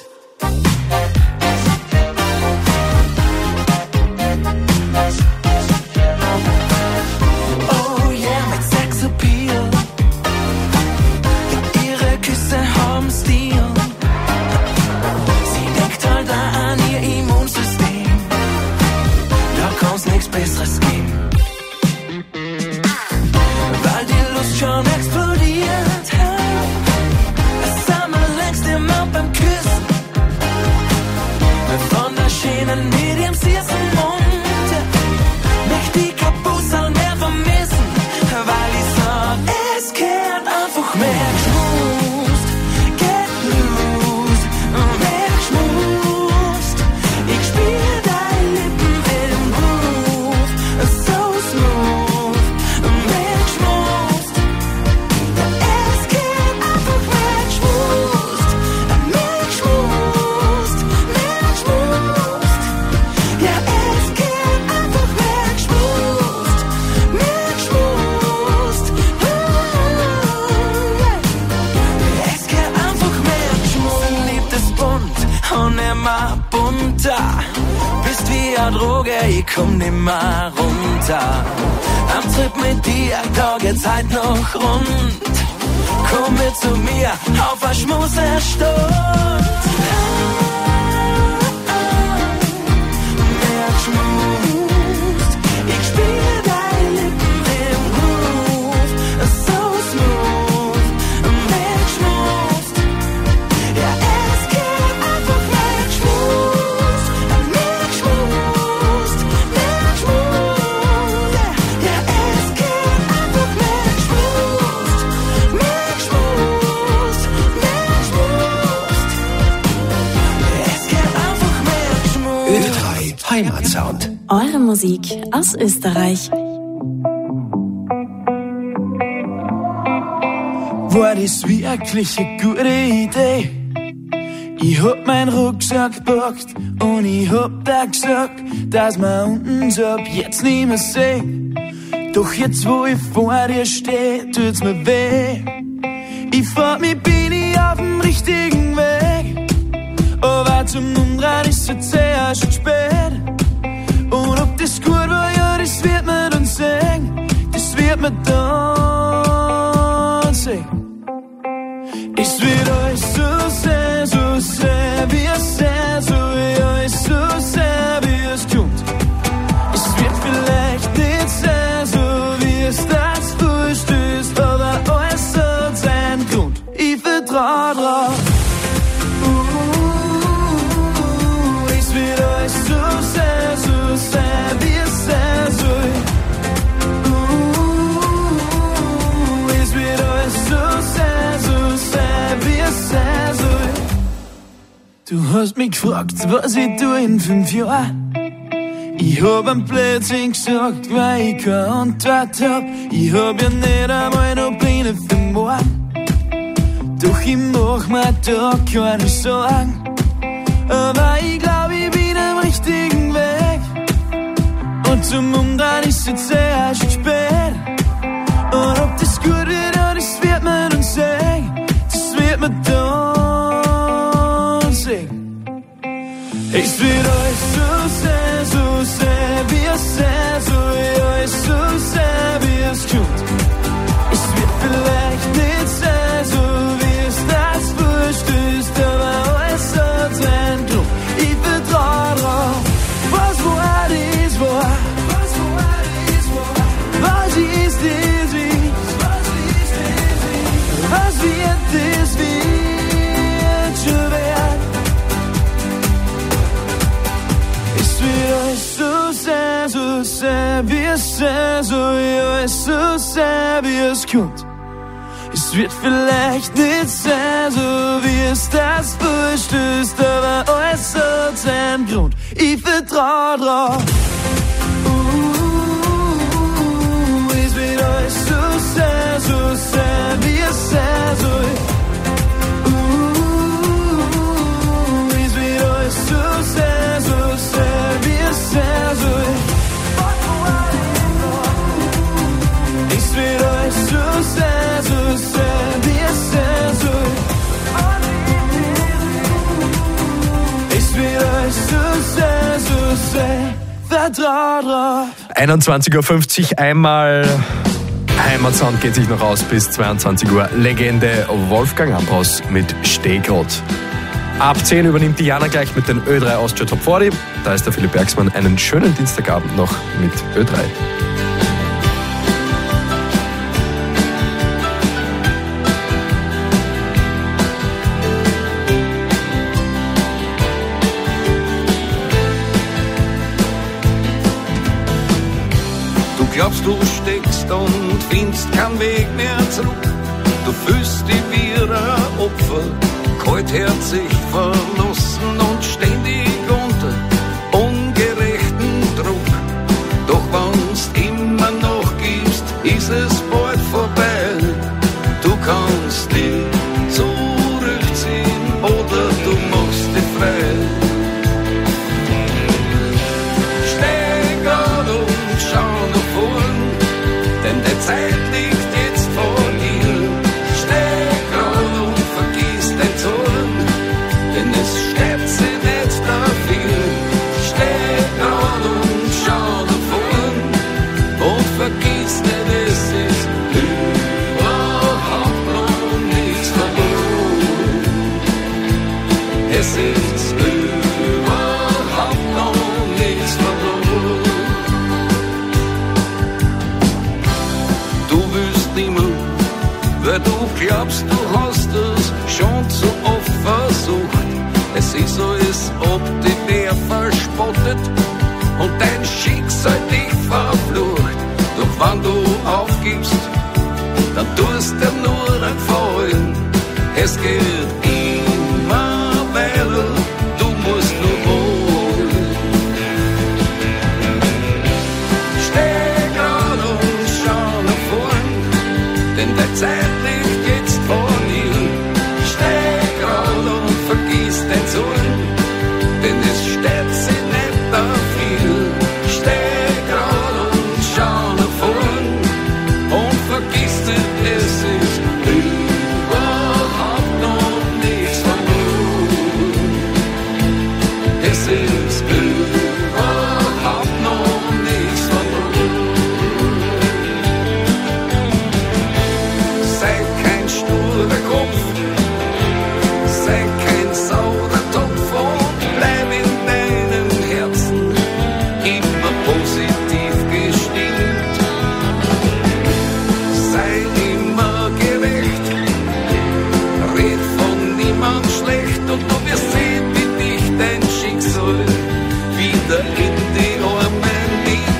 Speaker 9: ich komm nimmer runter. Am Trip mit dir, da geht's halt noch rund. Komm mit zu mir auf a Schmusesstund. Mehr geschmust, ich spiel deine Lippen im Groove. So smooth, mehr geschmust. Ja, es geht einfach mehr geschmust. Mehr geschmust, mehr geschmust. Ja, es geht einfach mehr geschmust. Mehr geschmust, mehr geschmust. Es geht einfach mehr geschmust.
Speaker 3: Ö3 Heimatsound.
Speaker 11: Eure Musik aus Österreich.
Speaker 9: War das wirklich eine gute Idee? Ich hab meinen Rucksack gepackt und ich hab da gesagt, dass wir uns ab jetzt nie mehr sehen. Doch jetzt, wo ich vor dir steh, tut's mir weh. Ich frag mich, bin ich auf dem richtigen Weg? Aber zum Umdrehen ist jetzt sehr schon spät. Und ob das gut war, ja, das wird man dann sehen. Das wird man dann sehen. Es wird alles so sehr, wie es sehr, so wie alles so sehr, wie es kommt. Es wird vielleicht nicht sehr, so wie es das verstößt, aber alles hat seinen Grund. Ich vertrau drauf. Es wird alles so sehr, wie es sehr soll. Es wird alles so sehr, wie es sehr soll. Du hast mich gefragt, was ich tue in 5 Jahren. Ich hab am Blödsinn gesagt, weil ich keine Antwort hab. Ich hab ja nicht einmal noch Pläne für morgen. Doch ich mach mir da keine Sorgen. Aber ich glaub, ich bin am richtigen Weg. Und zum Umdrehen ist jetzt sehr schon spät. Und ob das gut wird, ja, das wird man dann sehen. Das wird man dann sehen. Es wird alles so sehr, wie es sehr soll. Alles so sehr, wie es kommt. Es wird vielleicht nicht sehr so, wie es das verstößt, aber alles hat seinen Grund. Ich vertrau drauf. Was war, das war. Was ist, das ist. Was wird, das wird schon werden. Es wird alles so sehr, wie es sehr soll. Alles so sehr, wie es kommt. Es wird vielleicht nicht sehr so, wie es das verstößt, aber alles hat seinen Grund. Ich vertrau drauf. Es wird alles so sehr, wie es sehr soll. Es wird alles so sehr, wie es sehr soll. Es wird alles so sehr, wie es sehr soll. Es wird alles so sehr, vertrau drauf.
Speaker 2: 21.50 Uhr, einmal Heimatsound geht sich noch aus bis 22 Uhr. Legende Wolfgang Ambros mit Stehgrad. Ab 10 übernimmt Diana gleich mit den Ö3 Austria Top 40. Da ist der Philipp Bergsmann. Einen schönen Dienstagabend noch mit Ö3.
Speaker 17: Glaubst du steckst und findest keinen Weg mehr zurück. Du fühlst dich wie ein Opfer, kaltherzig verlassen und ständig unter ungerechten Druck. Doch wenn's immer noch gibst, ist es bald vorbei. Du kannst dich zurückziehen oder du machst dich frei. Zeit liegt jetzt vor dir. Steh grad und vergiss dein Zorn, denn es steht sie nicht dafür. Steh grad und und vergiss nicht, es ist überhaupt noch nichts verloren. Es ist überhaupt noch nichts verloren. Du willst nimmer, weil du glaubst, du hast es schon zu oft versucht. Es ist so, als ob dich wer verspottet und dein Schicksal dich verflucht. Doch wenn du aufgibst, dann tust du nur ein Fallen. Es geht immer weiter, du musst nur wollen. Steh grad und schau nach vorn, denn deine Zeit liegt jetzt vor dir. Steh grad und vergiss dein Zorn, denn es steht sich nicht dafür. Steh grad und schau nach vorn und vergiss nicht, es ist überhaupt noch nichts verloren. Es ist überhaupt noch nichts verloren. Sei kein sturer Kopf, sei kein saurer Topf und bleib in deinem Herzen immer positiv gestimmt. Sei immer gerecht, red von niemand schlecht und du wirst sehen, wie dich dein Schicksal wieder in die Arme nimmt.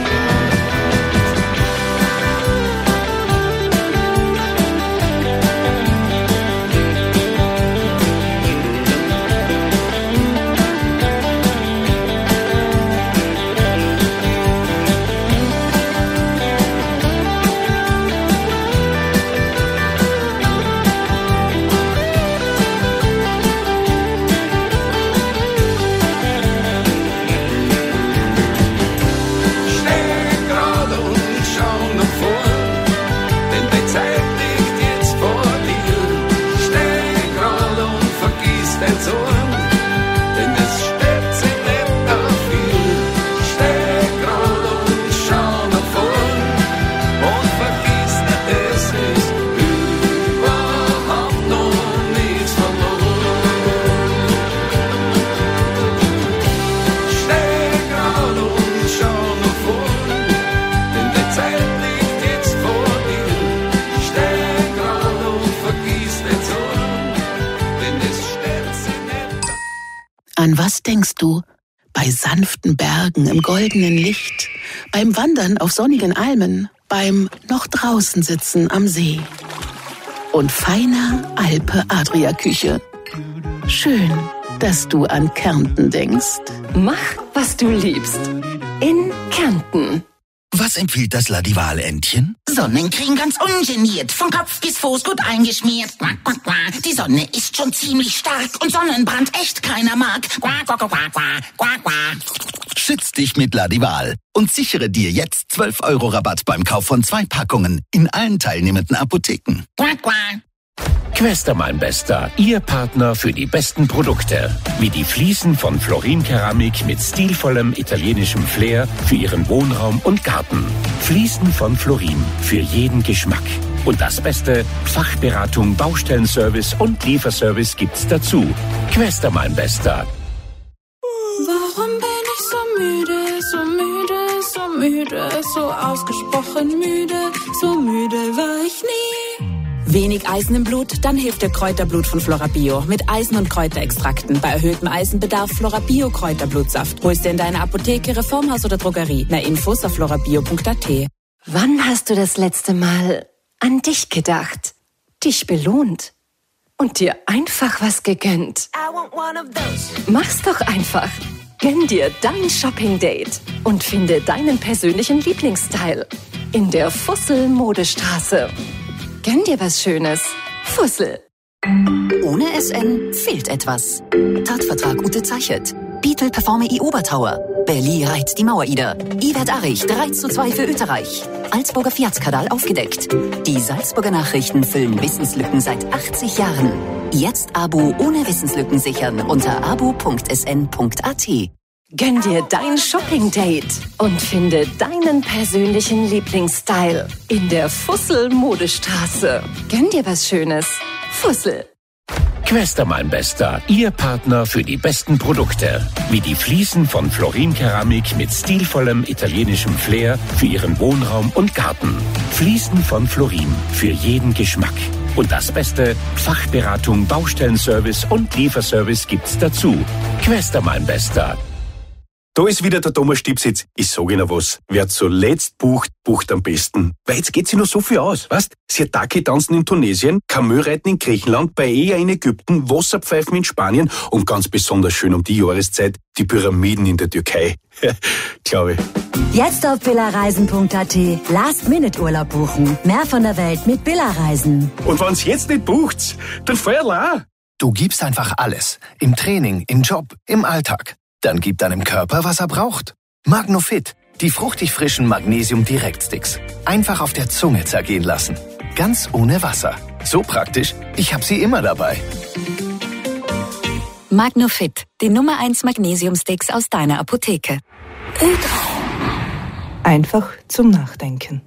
Speaker 17: Steh grad und schau nach vorn, denn die Zeit liegt jetzt vor dir. Steh grad und vergiss dein Zorn, denn es steht sich nicht dafür. Steh grad und schau nach vorn und vergiss nicht, es ist überhaupt noch nichts verloren. Steh grad und schau nach vorn, denn die Zeit liegt jetzt vor dir. Steh grad und vergiss den Zorn, denn es steht sich nicht.
Speaker 18: An was denkst du? Bei sanften Bergen im goldenen Licht, beim Wandern auf sonnigen Almen, beim noch draußen sitzen am See und feiner Alpe-Adria-Küche. Schön, dass du an Kärnten denkst.
Speaker 1: Mach, was du liebst. In Kärnten.
Speaker 3: Was empfiehlt das Ladival-Entchen?
Speaker 19: Sonnencreme ganz ungeniert, von Kopf bis Fuß gut eingeschmiert. Quack, quack, quack. Die Sonne ist schon ziemlich stark und Sonnenbrand echt keiner mag. Quack, quack, quack, quack, quack, quack.
Speaker 3: Schütz dich mit Ladival und sichere dir jetzt 12 € Rabatt beim Kauf von 2 Packungen in allen teilnehmenden Apotheken.
Speaker 19: Quack, quack.
Speaker 20: Quester mein Bester, Ihr Partner für die besten Produkte. Wie die Fliesen von Florin Keramik mit stilvollem italienischem Flair für Ihren Wohnraum und Garten. Fliesen von Florin für jeden Geschmack. Und das Beste, Fachberatung, Baustellenservice und Lieferservice gibt's dazu. Quester mein Bester.
Speaker 12: Warum bin ich so müde, so müde, so müde, so ausgesprochen müde, so müde war ich nie.
Speaker 21: Wenig Eisen im Blut? Dann hilft dir Kräuterblut von Florabio mit Eisen- und Kräuterextrakten. Bei erhöhtem Eisenbedarf Florabio Kräuterblutsaft. Holst dir in deiner Apotheke, Reformhaus oder Drogerie. Mehr Infos auf florabio.at.
Speaker 1: Wann hast du das letzte Mal an dich gedacht, dich belohnt und dir einfach was gegönnt? Mach's doch einfach. Gönn dir dein Shopping-Date und finde deinen persönlichen Lieblingsstyle in der Fussel Modestraße. Gönn dir was Schönes. Fussel.
Speaker 22: Ohne SN fehlt etwas. Tatvertrag Ute Zeichert. Beetle Performe I Obertauer. Berli reiht die Mauer-Ida. Iwert Arich 3:2 für Österreich. Salzburger Fiatskadal aufgedeckt. Die Salzburger Nachrichten füllen Wissenslücken seit 80 Jahren. Jetzt Abo ohne Wissenslücken sichern unter abo.sn.at.
Speaker 1: Gönn dir dein Shopping-Date und finde deinen persönlichen Lieblingsstyle in der Fussel-Modestraße. Gönn dir was Schönes. Fussel.
Speaker 20: Quester, mein Bester, Ihr Partner für die besten Produkte. Wie die Fliesen von Florin Keramik mit stilvollem italienischem Flair für Ihren Wohnraum und Garten. Fliesen von Florin für jeden Geschmack. Und das Beste, Fachberatung, Baustellenservice und Lieferservice gibt's dazu. Quester, mein Bester.
Speaker 4: Da ist wieder der Thomas Stipsitz. Ich sag Ihnen was. Wer zuletzt bucht, bucht am besten. Weil jetzt geht sich noch so viel aus, weißt? Sirtaki tanzen in Tunesien, Kamelreiten in Griechenland, Paella in Ägypten, Wasserpfeifen in Spanien und ganz besonders schön um die Jahreszeit die Pyramiden in der Türkei. Glaube ich.
Speaker 5: Jetzt auf billareisen.at. Last-Minute-Urlaub buchen. Mehr von der Welt mit Billa-Reisen.
Speaker 4: Und wenn's jetzt nicht bucht, dann feuerl auch.
Speaker 23: Du gibst einfach alles. Im Training, im Job, im Alltag. Dann gib deinem Körper, was er braucht. Magnofit, die fruchtig frischen Magnesium-Direktsticks. Einfach auf der Zunge zergehen lassen. Ganz ohne Wasser. So praktisch, ich habe sie immer dabei.
Speaker 21: Magnofit, die Nummer 1 Magnesiumsticks aus deiner Apotheke.
Speaker 24: Einfach zum Nachdenken.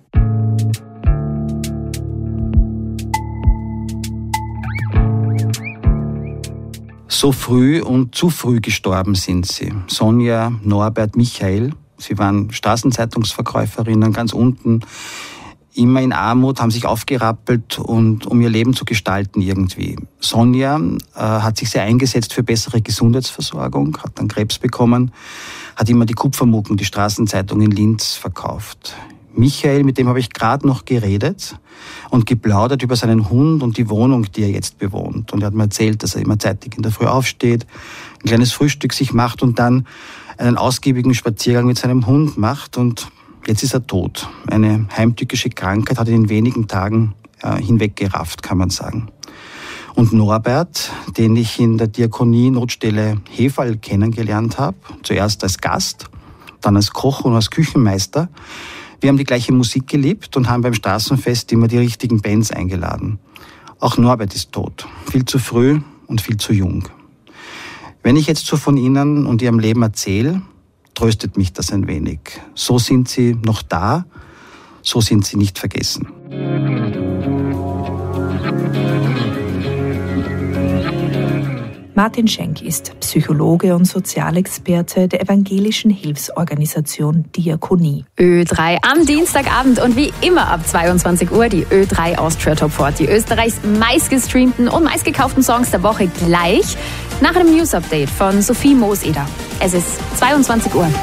Speaker 25: So früh und zu früh gestorben sind sie. Sonja, Norbert, Michael. Sie waren Straßenzeitungsverkäuferinnen ganz unten. Immer in Armut, haben sich aufgerappelt und um ihr Leben zu gestalten irgendwie. Sonja hat sich sehr eingesetzt für bessere Gesundheitsversorgung, hat dann Krebs bekommen, hat immer die Kupfermucken, die Straßenzeitung in Linz verkauft. Michael, mit dem habe ich gerade noch geredet und geplaudert über seinen Hund und die Wohnung, die er jetzt bewohnt. Und er hat mir erzählt, dass er immer zeitig in der Früh aufsteht, ein kleines Frühstück sich macht und dann einen ausgiebigen Spaziergang mit seinem Hund macht. Und jetzt ist er tot. Eine heimtückische Krankheit hat ihn in wenigen Tagen hinweggerafft, kann man sagen. Und Norbert, den ich in der Diakonie-Notstelle Hefall kennengelernt habe, zuerst als Gast, dann als Koch und als Küchenmeister. Wir haben die gleiche Musik geliebt und haben beim Straßenfest immer die richtigen Bands eingeladen. Auch Norbert ist tot. Viel zu früh und viel zu jung. Wenn ich jetzt so von Ihnen und Ihrem Leben erzähle, tröstet mich das ein wenig. So sind Sie noch da, so sind Sie nicht vergessen.
Speaker 24: Martin Schenk ist Psychologe und Sozialexperte der evangelischen Hilfsorganisation Diakonie.
Speaker 26: Ö3 am Dienstagabend und wie immer ab 22 Uhr die Ö3 Austria Top 40, Österreichs meistgestreamten und meistgekauften Songs der Woche gleich nach einem News-Update von Sophie Mooseder. Es ist 22 Uhr.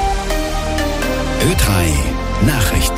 Speaker 3: Ö3 Nachrichten.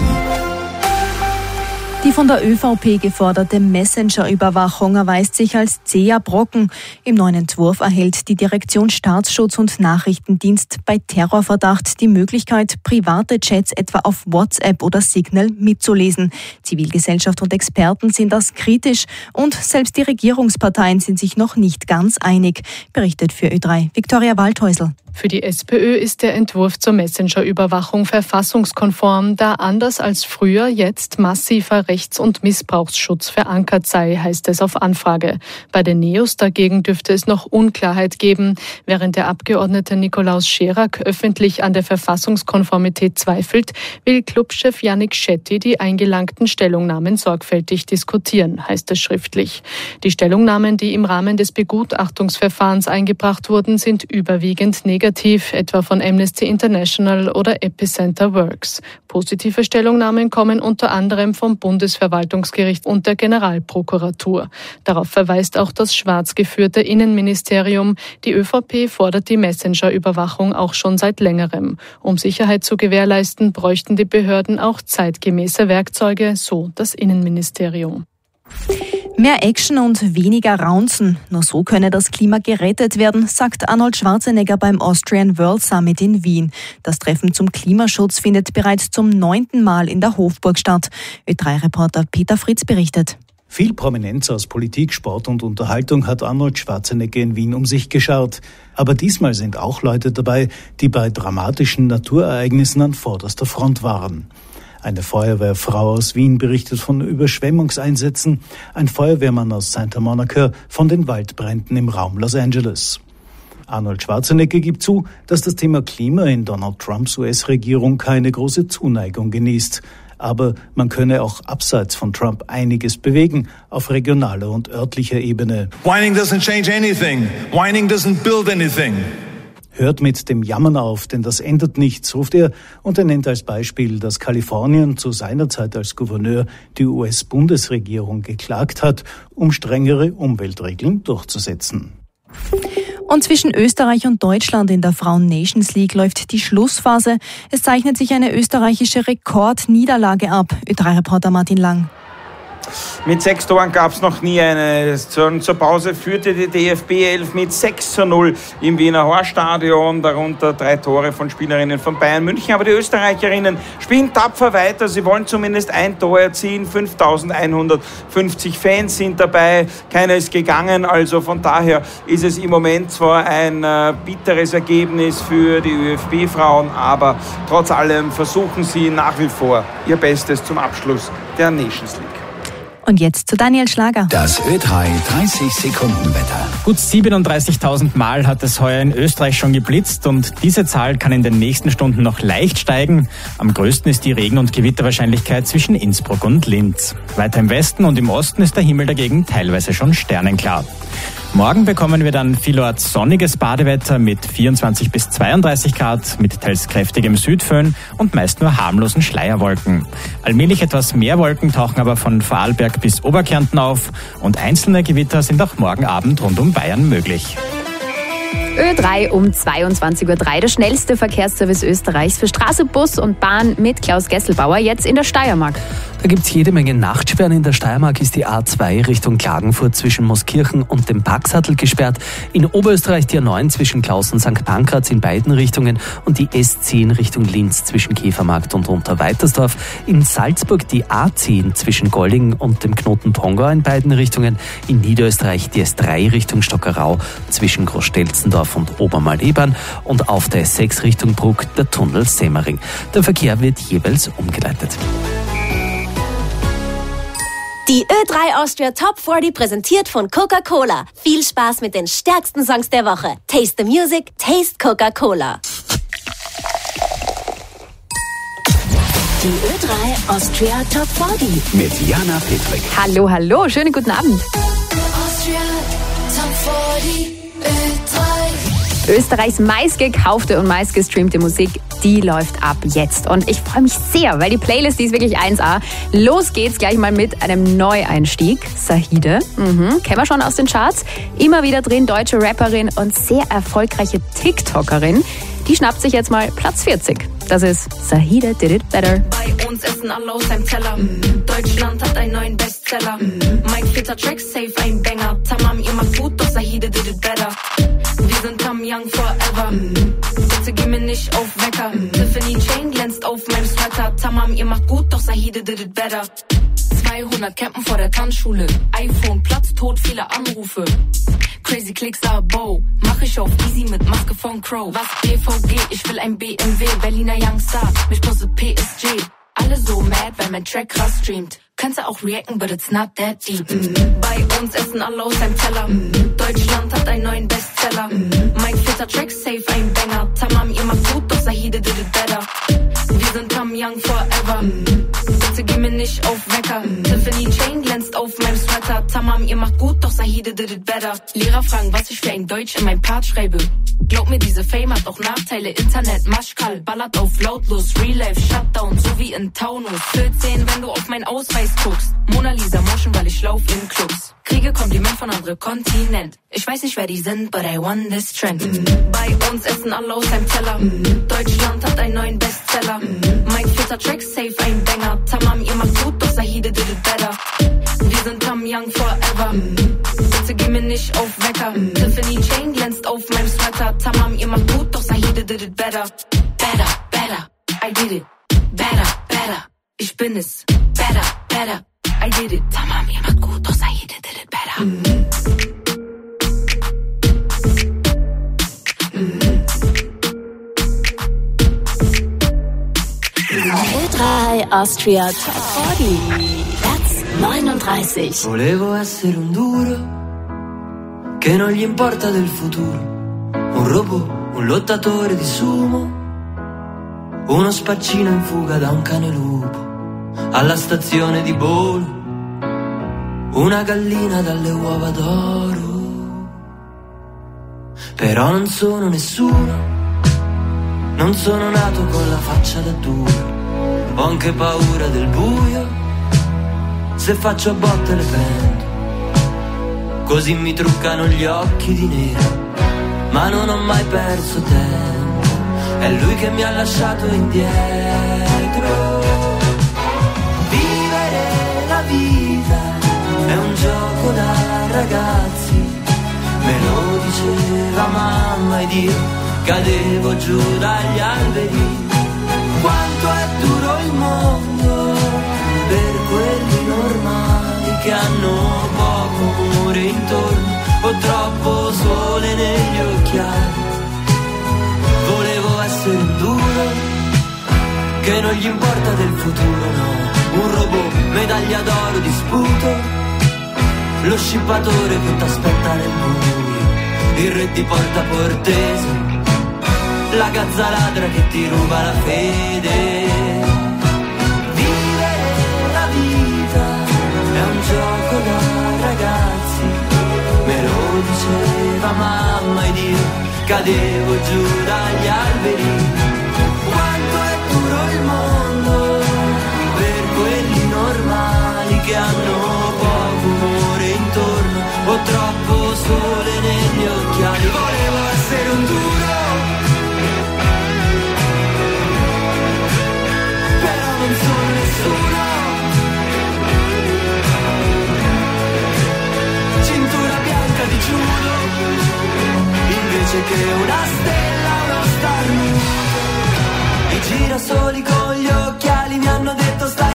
Speaker 27: Die von der ÖVP geforderte Messenger-Überwachung erweist sich als zäher Brocken. Im neuen Entwurf erhält die Direktion Staatsschutz und Nachrichtendienst bei Terrorverdacht die Möglichkeit, private Chats etwa auf WhatsApp oder Signal mitzulesen. Zivilgesellschaft und Experten sind das kritisch und selbst die Regierungsparteien sind sich noch nicht ganz einig, berichtet für Ö3 Viktoria Waldhäusl.
Speaker 28: Für die SPÖ ist der Entwurf zur Messenger-Überwachung verfassungskonform, da anders als früher jetzt massiver Rechts- und Missbrauchsschutz verankert sei, heißt es auf Anfrage. Bei den Neos dagegen dürfte es noch Unklarheit geben. Während der Abgeordnete Nikolaus Scherak öffentlich an der Verfassungskonformität zweifelt, will Clubchef Yannick Shetty die eingelangten Stellungnahmen sorgfältig diskutieren, heißt es schriftlich. Die Stellungnahmen, die im Rahmen des Begutachtungsverfahrens eingebracht wurden, sind überwiegend negativ, etwa von Amnesty International oder Epicenter Works. Positive Stellungnahmen kommen unter anderem vom Bundesverwaltungsgericht und der Generalprokuratur. Darauf verweist auch das schwarz geführte Innenministerium. Die ÖVP fordert die Messenger-Überwachung auch schon seit längerem. Um Sicherheit zu gewährleisten, bräuchten die Behörden auch zeitgemäße Werkzeuge, so das Innenministerium.
Speaker 27: Mehr Action und weniger Raunzen. Nur so könne das Klima gerettet werden, sagt Arnold Schwarzenegger beim Austrian World Summit in Wien. Das Treffen zum Klimaschutz findet bereits zum 9. Mal in der Hofburg statt. Ö3-Reporter Peter Fritz berichtet.
Speaker 29: Viel Prominenz aus Politik, Sport und Unterhaltung hat Arnold Schwarzenegger in Wien um sich geschaut. Aber diesmal sind auch Leute dabei, die bei dramatischen Naturereignissen an vorderster Front waren. Eine Feuerwehrfrau aus Wien berichtet von Überschwemmungseinsätzen, ein Feuerwehrmann aus Santa Monica von den Waldbränden im Raum Los Angeles. Arnold Schwarzenegger gibt zu, dass das Thema Klima in Donald Trumps US-Regierung keine große Zuneigung genießt. Aber man könne auch abseits von Trump einiges bewegen, auf regionaler und örtlicher Ebene.
Speaker 9: Whining doesn't change anything. Whining doesn't build anything.
Speaker 29: Hört mit dem Jammern auf, denn das ändert nichts, ruft er, und er nennt als Beispiel, dass Kalifornien zu seiner Zeit als Gouverneur die US-Bundesregierung geklagt hat, um strengere Umweltregeln durchzusetzen.
Speaker 27: Und zwischen Österreich und Deutschland in der Frauen-Nations League läuft die Schlussphase. Es zeichnet sich eine österreichische Rekordniederlage ab. Ö3-Reporter Martin Lang.
Speaker 6: Mit 6 Toren gab es noch nie eine. Zur Pause führte die DFB 11 mit 6:0 im Wiener Horststadion, darunter 3 Tore von Spielerinnen von Bayern München. Aber die Österreicherinnen spielen tapfer weiter. Sie wollen zumindest ein Tor erzielen. 5.150 Fans sind dabei. Keiner ist gegangen. Also von daher ist es im Moment zwar ein bitteres Ergebnis für die ÖFB-Frauen, aber trotz allem versuchen sie nach wie vor ihr Bestes zum Abschluss der Nations League.
Speaker 27: Und jetzt zu Daniel Schlager.
Speaker 3: Das Ö3 30-Sekunden-Wetter.
Speaker 7: Gut 37.000 Mal hat es heuer in Österreich schon geblitzt und diese Zahl kann in den nächsten Stunden noch leicht steigen. Am größten ist die Regen- und Gewitterwahrscheinlichkeit zwischen Innsbruck und Linz. Weiter im Westen und im Osten ist der Himmel dagegen teilweise schon sternenklar. Morgen bekommen wir dann vielorts sonniges Badewetter mit 24 bis 32 Grad, mit teils kräftigem Südföhn und meist nur harmlosen Schleierwolken. Allmählich etwas mehr Wolken tauchen aber von Vorarlberg bis Oberkärnten auf und einzelne Gewitter sind auch morgen Abend rund um Bayern möglich.
Speaker 26: Ö3 um 22.03 Uhr, der schnellste Verkehrsservice Österreichs für Straße, Bus und Bahn mit Klaus Gesselbauer, jetzt in der Steiermark.
Speaker 8: Da gibt es jede Menge Nachtsperren. In der Steiermark ist die A2 Richtung Klagenfurt zwischen Mooskirchen und dem Packsattel gesperrt. In Oberösterreich die A9 zwischen Klaus und St. Pankraz in beiden Richtungen und die S10 Richtung Linz zwischen Käfermarkt und Unterweitersdorf. In Salzburg die A10 zwischen Golding und dem Knoten Pongau in beiden Richtungen. In Niederösterreich die S3 Richtung Stockerau zwischen Großstelzendorf und Obermalebern und auf der S6 Richtung Bruck der Tunnel Semmering. Der Verkehr wird jeweils umgeleitet.
Speaker 10: Die Ö3 Austria Top 40 präsentiert von Coca-Cola. Viel Spaß mit den stärksten Songs der Woche. Taste the Music, Taste Coca-Cola. Die Ö3 Austria Top 40
Speaker 3: mit Jana Petrik.
Speaker 26: Hallo, hallo, schönen guten Abend.
Speaker 12: Austria Top 40 Ö3.
Speaker 26: Österreichs meistgekaufte und meistgestreamte Musik, die läuft ab jetzt. Und ich freue mich sehr, weil die Playlist, die ist wirklich 1A. Los geht's gleich mal mit einem Neueinstieg. Sahide, kennen wir schon aus den Charts. Immer wieder drin, deutsche Rapperin und sehr erfolgreiche TikTokerin. Die schnappt sich jetzt mal Platz 40. Das ist Sahide Did It Better.
Speaker 12: Bei uns essen alle aus einem Teller. Deutschland hat einen neuen Bestseller. Mein vierter Track, safe ein Banger. Tamam, ihr macht gut, doch Sahide Did It Better. Wir sind Tam Young forever. Bitte geh mir nicht auf Wecker. Tiffany Chain glänzt auf meinem Sweater. Tamam, ihr macht gut, doch Sahide Did It Better. 200 campen vor der Tanzschule. iPhone, Platz, tot, viele Anrufe. Crazy Clicks, Abo. Mach ich auf easy mit Maske von Crow. Was BVG, ich will ein BMW. Berliner Youngstar, mich postet PSG. Alle so mad, weil mein Track krass streamt. Kannst du auch reacten, but it's not that deep. Bei uns essen alle aus einem Teller. Deutschland hat einen neuen Bestseller. Mein vierter Track, safe ein Banger. Tamam, ihr macht gut, doch Sahide Did It Better. Wir sind Tam Young forever. Bitte geh mir nicht auf Wecker. Tiffany Chain glänzt auf meinem Sweater. Tamam, ihr macht gut, doch Sahide Did It Better. Lehrer fragen, was ich für ein Deutsch in meinem Part schreibe. Glaub mir, diese Fame hat auch Nachteile. Internet, Maschkal, ballert auf lautlos. Real Life, Shutdown, so wie in Taunus. 14, wenn du auf meinen Ausweis guckst. Mona Lisa Motion, weil ich lauf in Clubs. Kriege Kompliment von anderem Kontinent. Ich weiß nicht, wer die sind, but I won this trend. Bei uns essen alle aus einem Teller. Deutschland hat einen neuen Bestseller. Mein vierter Track, safe ein Banger. Tamam, ihr macht gut, doch Sahide Did It Better. Wir sind Tam Young forever. Bitte geh mir nicht auf Wecker. Tiffany Chain glänzt auf meinem Sweater. Tamam, ihr macht gut, doch Sahide Did It Better. Better, better, I did it. Better, better, ich bin es. Better, better, I did it. Tamam, ihr macht gut, doch Sahide Did It Better.
Speaker 10: Ö3 Austria Top 40 Platz 39.
Speaker 11: Volevo essere un duro che non gli importa del futuro,
Speaker 2: un robot, un lottatore di sumo, uno spaccino in fuga da un cane lupo, alla stazione di Bolo, una gallina dalle uova d'oro. Però non sono nessuno, non sono nato con la faccia da duro, ho anche paura del buio, se faccio a botte le prendo, così mi truccano gli occhi di nero, ma non ho mai perso tempo, è lui che mi ha lasciato indietro. Vivere la vita è un gioco da ragazzi, me lo diceva mamma ed io cadevo giù dagli alberi. Quanto è duro il mondo per quelli normali che hanno poco amore intorno o troppo sole negli occhiali. Volevo essere un duro che non gli importa del futuro, no, un robot, medaglia d'oro di sputo, lo scippatore che t'aspetta nel buio, il re di Porta Portese, la gazza ladra che ti ruba la fede. Vivere la vita è un gioco da ragazzi, me lo diceva mamma ed io cadevo giù dagli alberi. Quanto è duro il mondo per quelli normali che hanno poco amore intorno o troppo sole negli occhiali. Volevo essere un duro, però non sono nessuno. Cintura bianca di judo invece che una stella, uno star.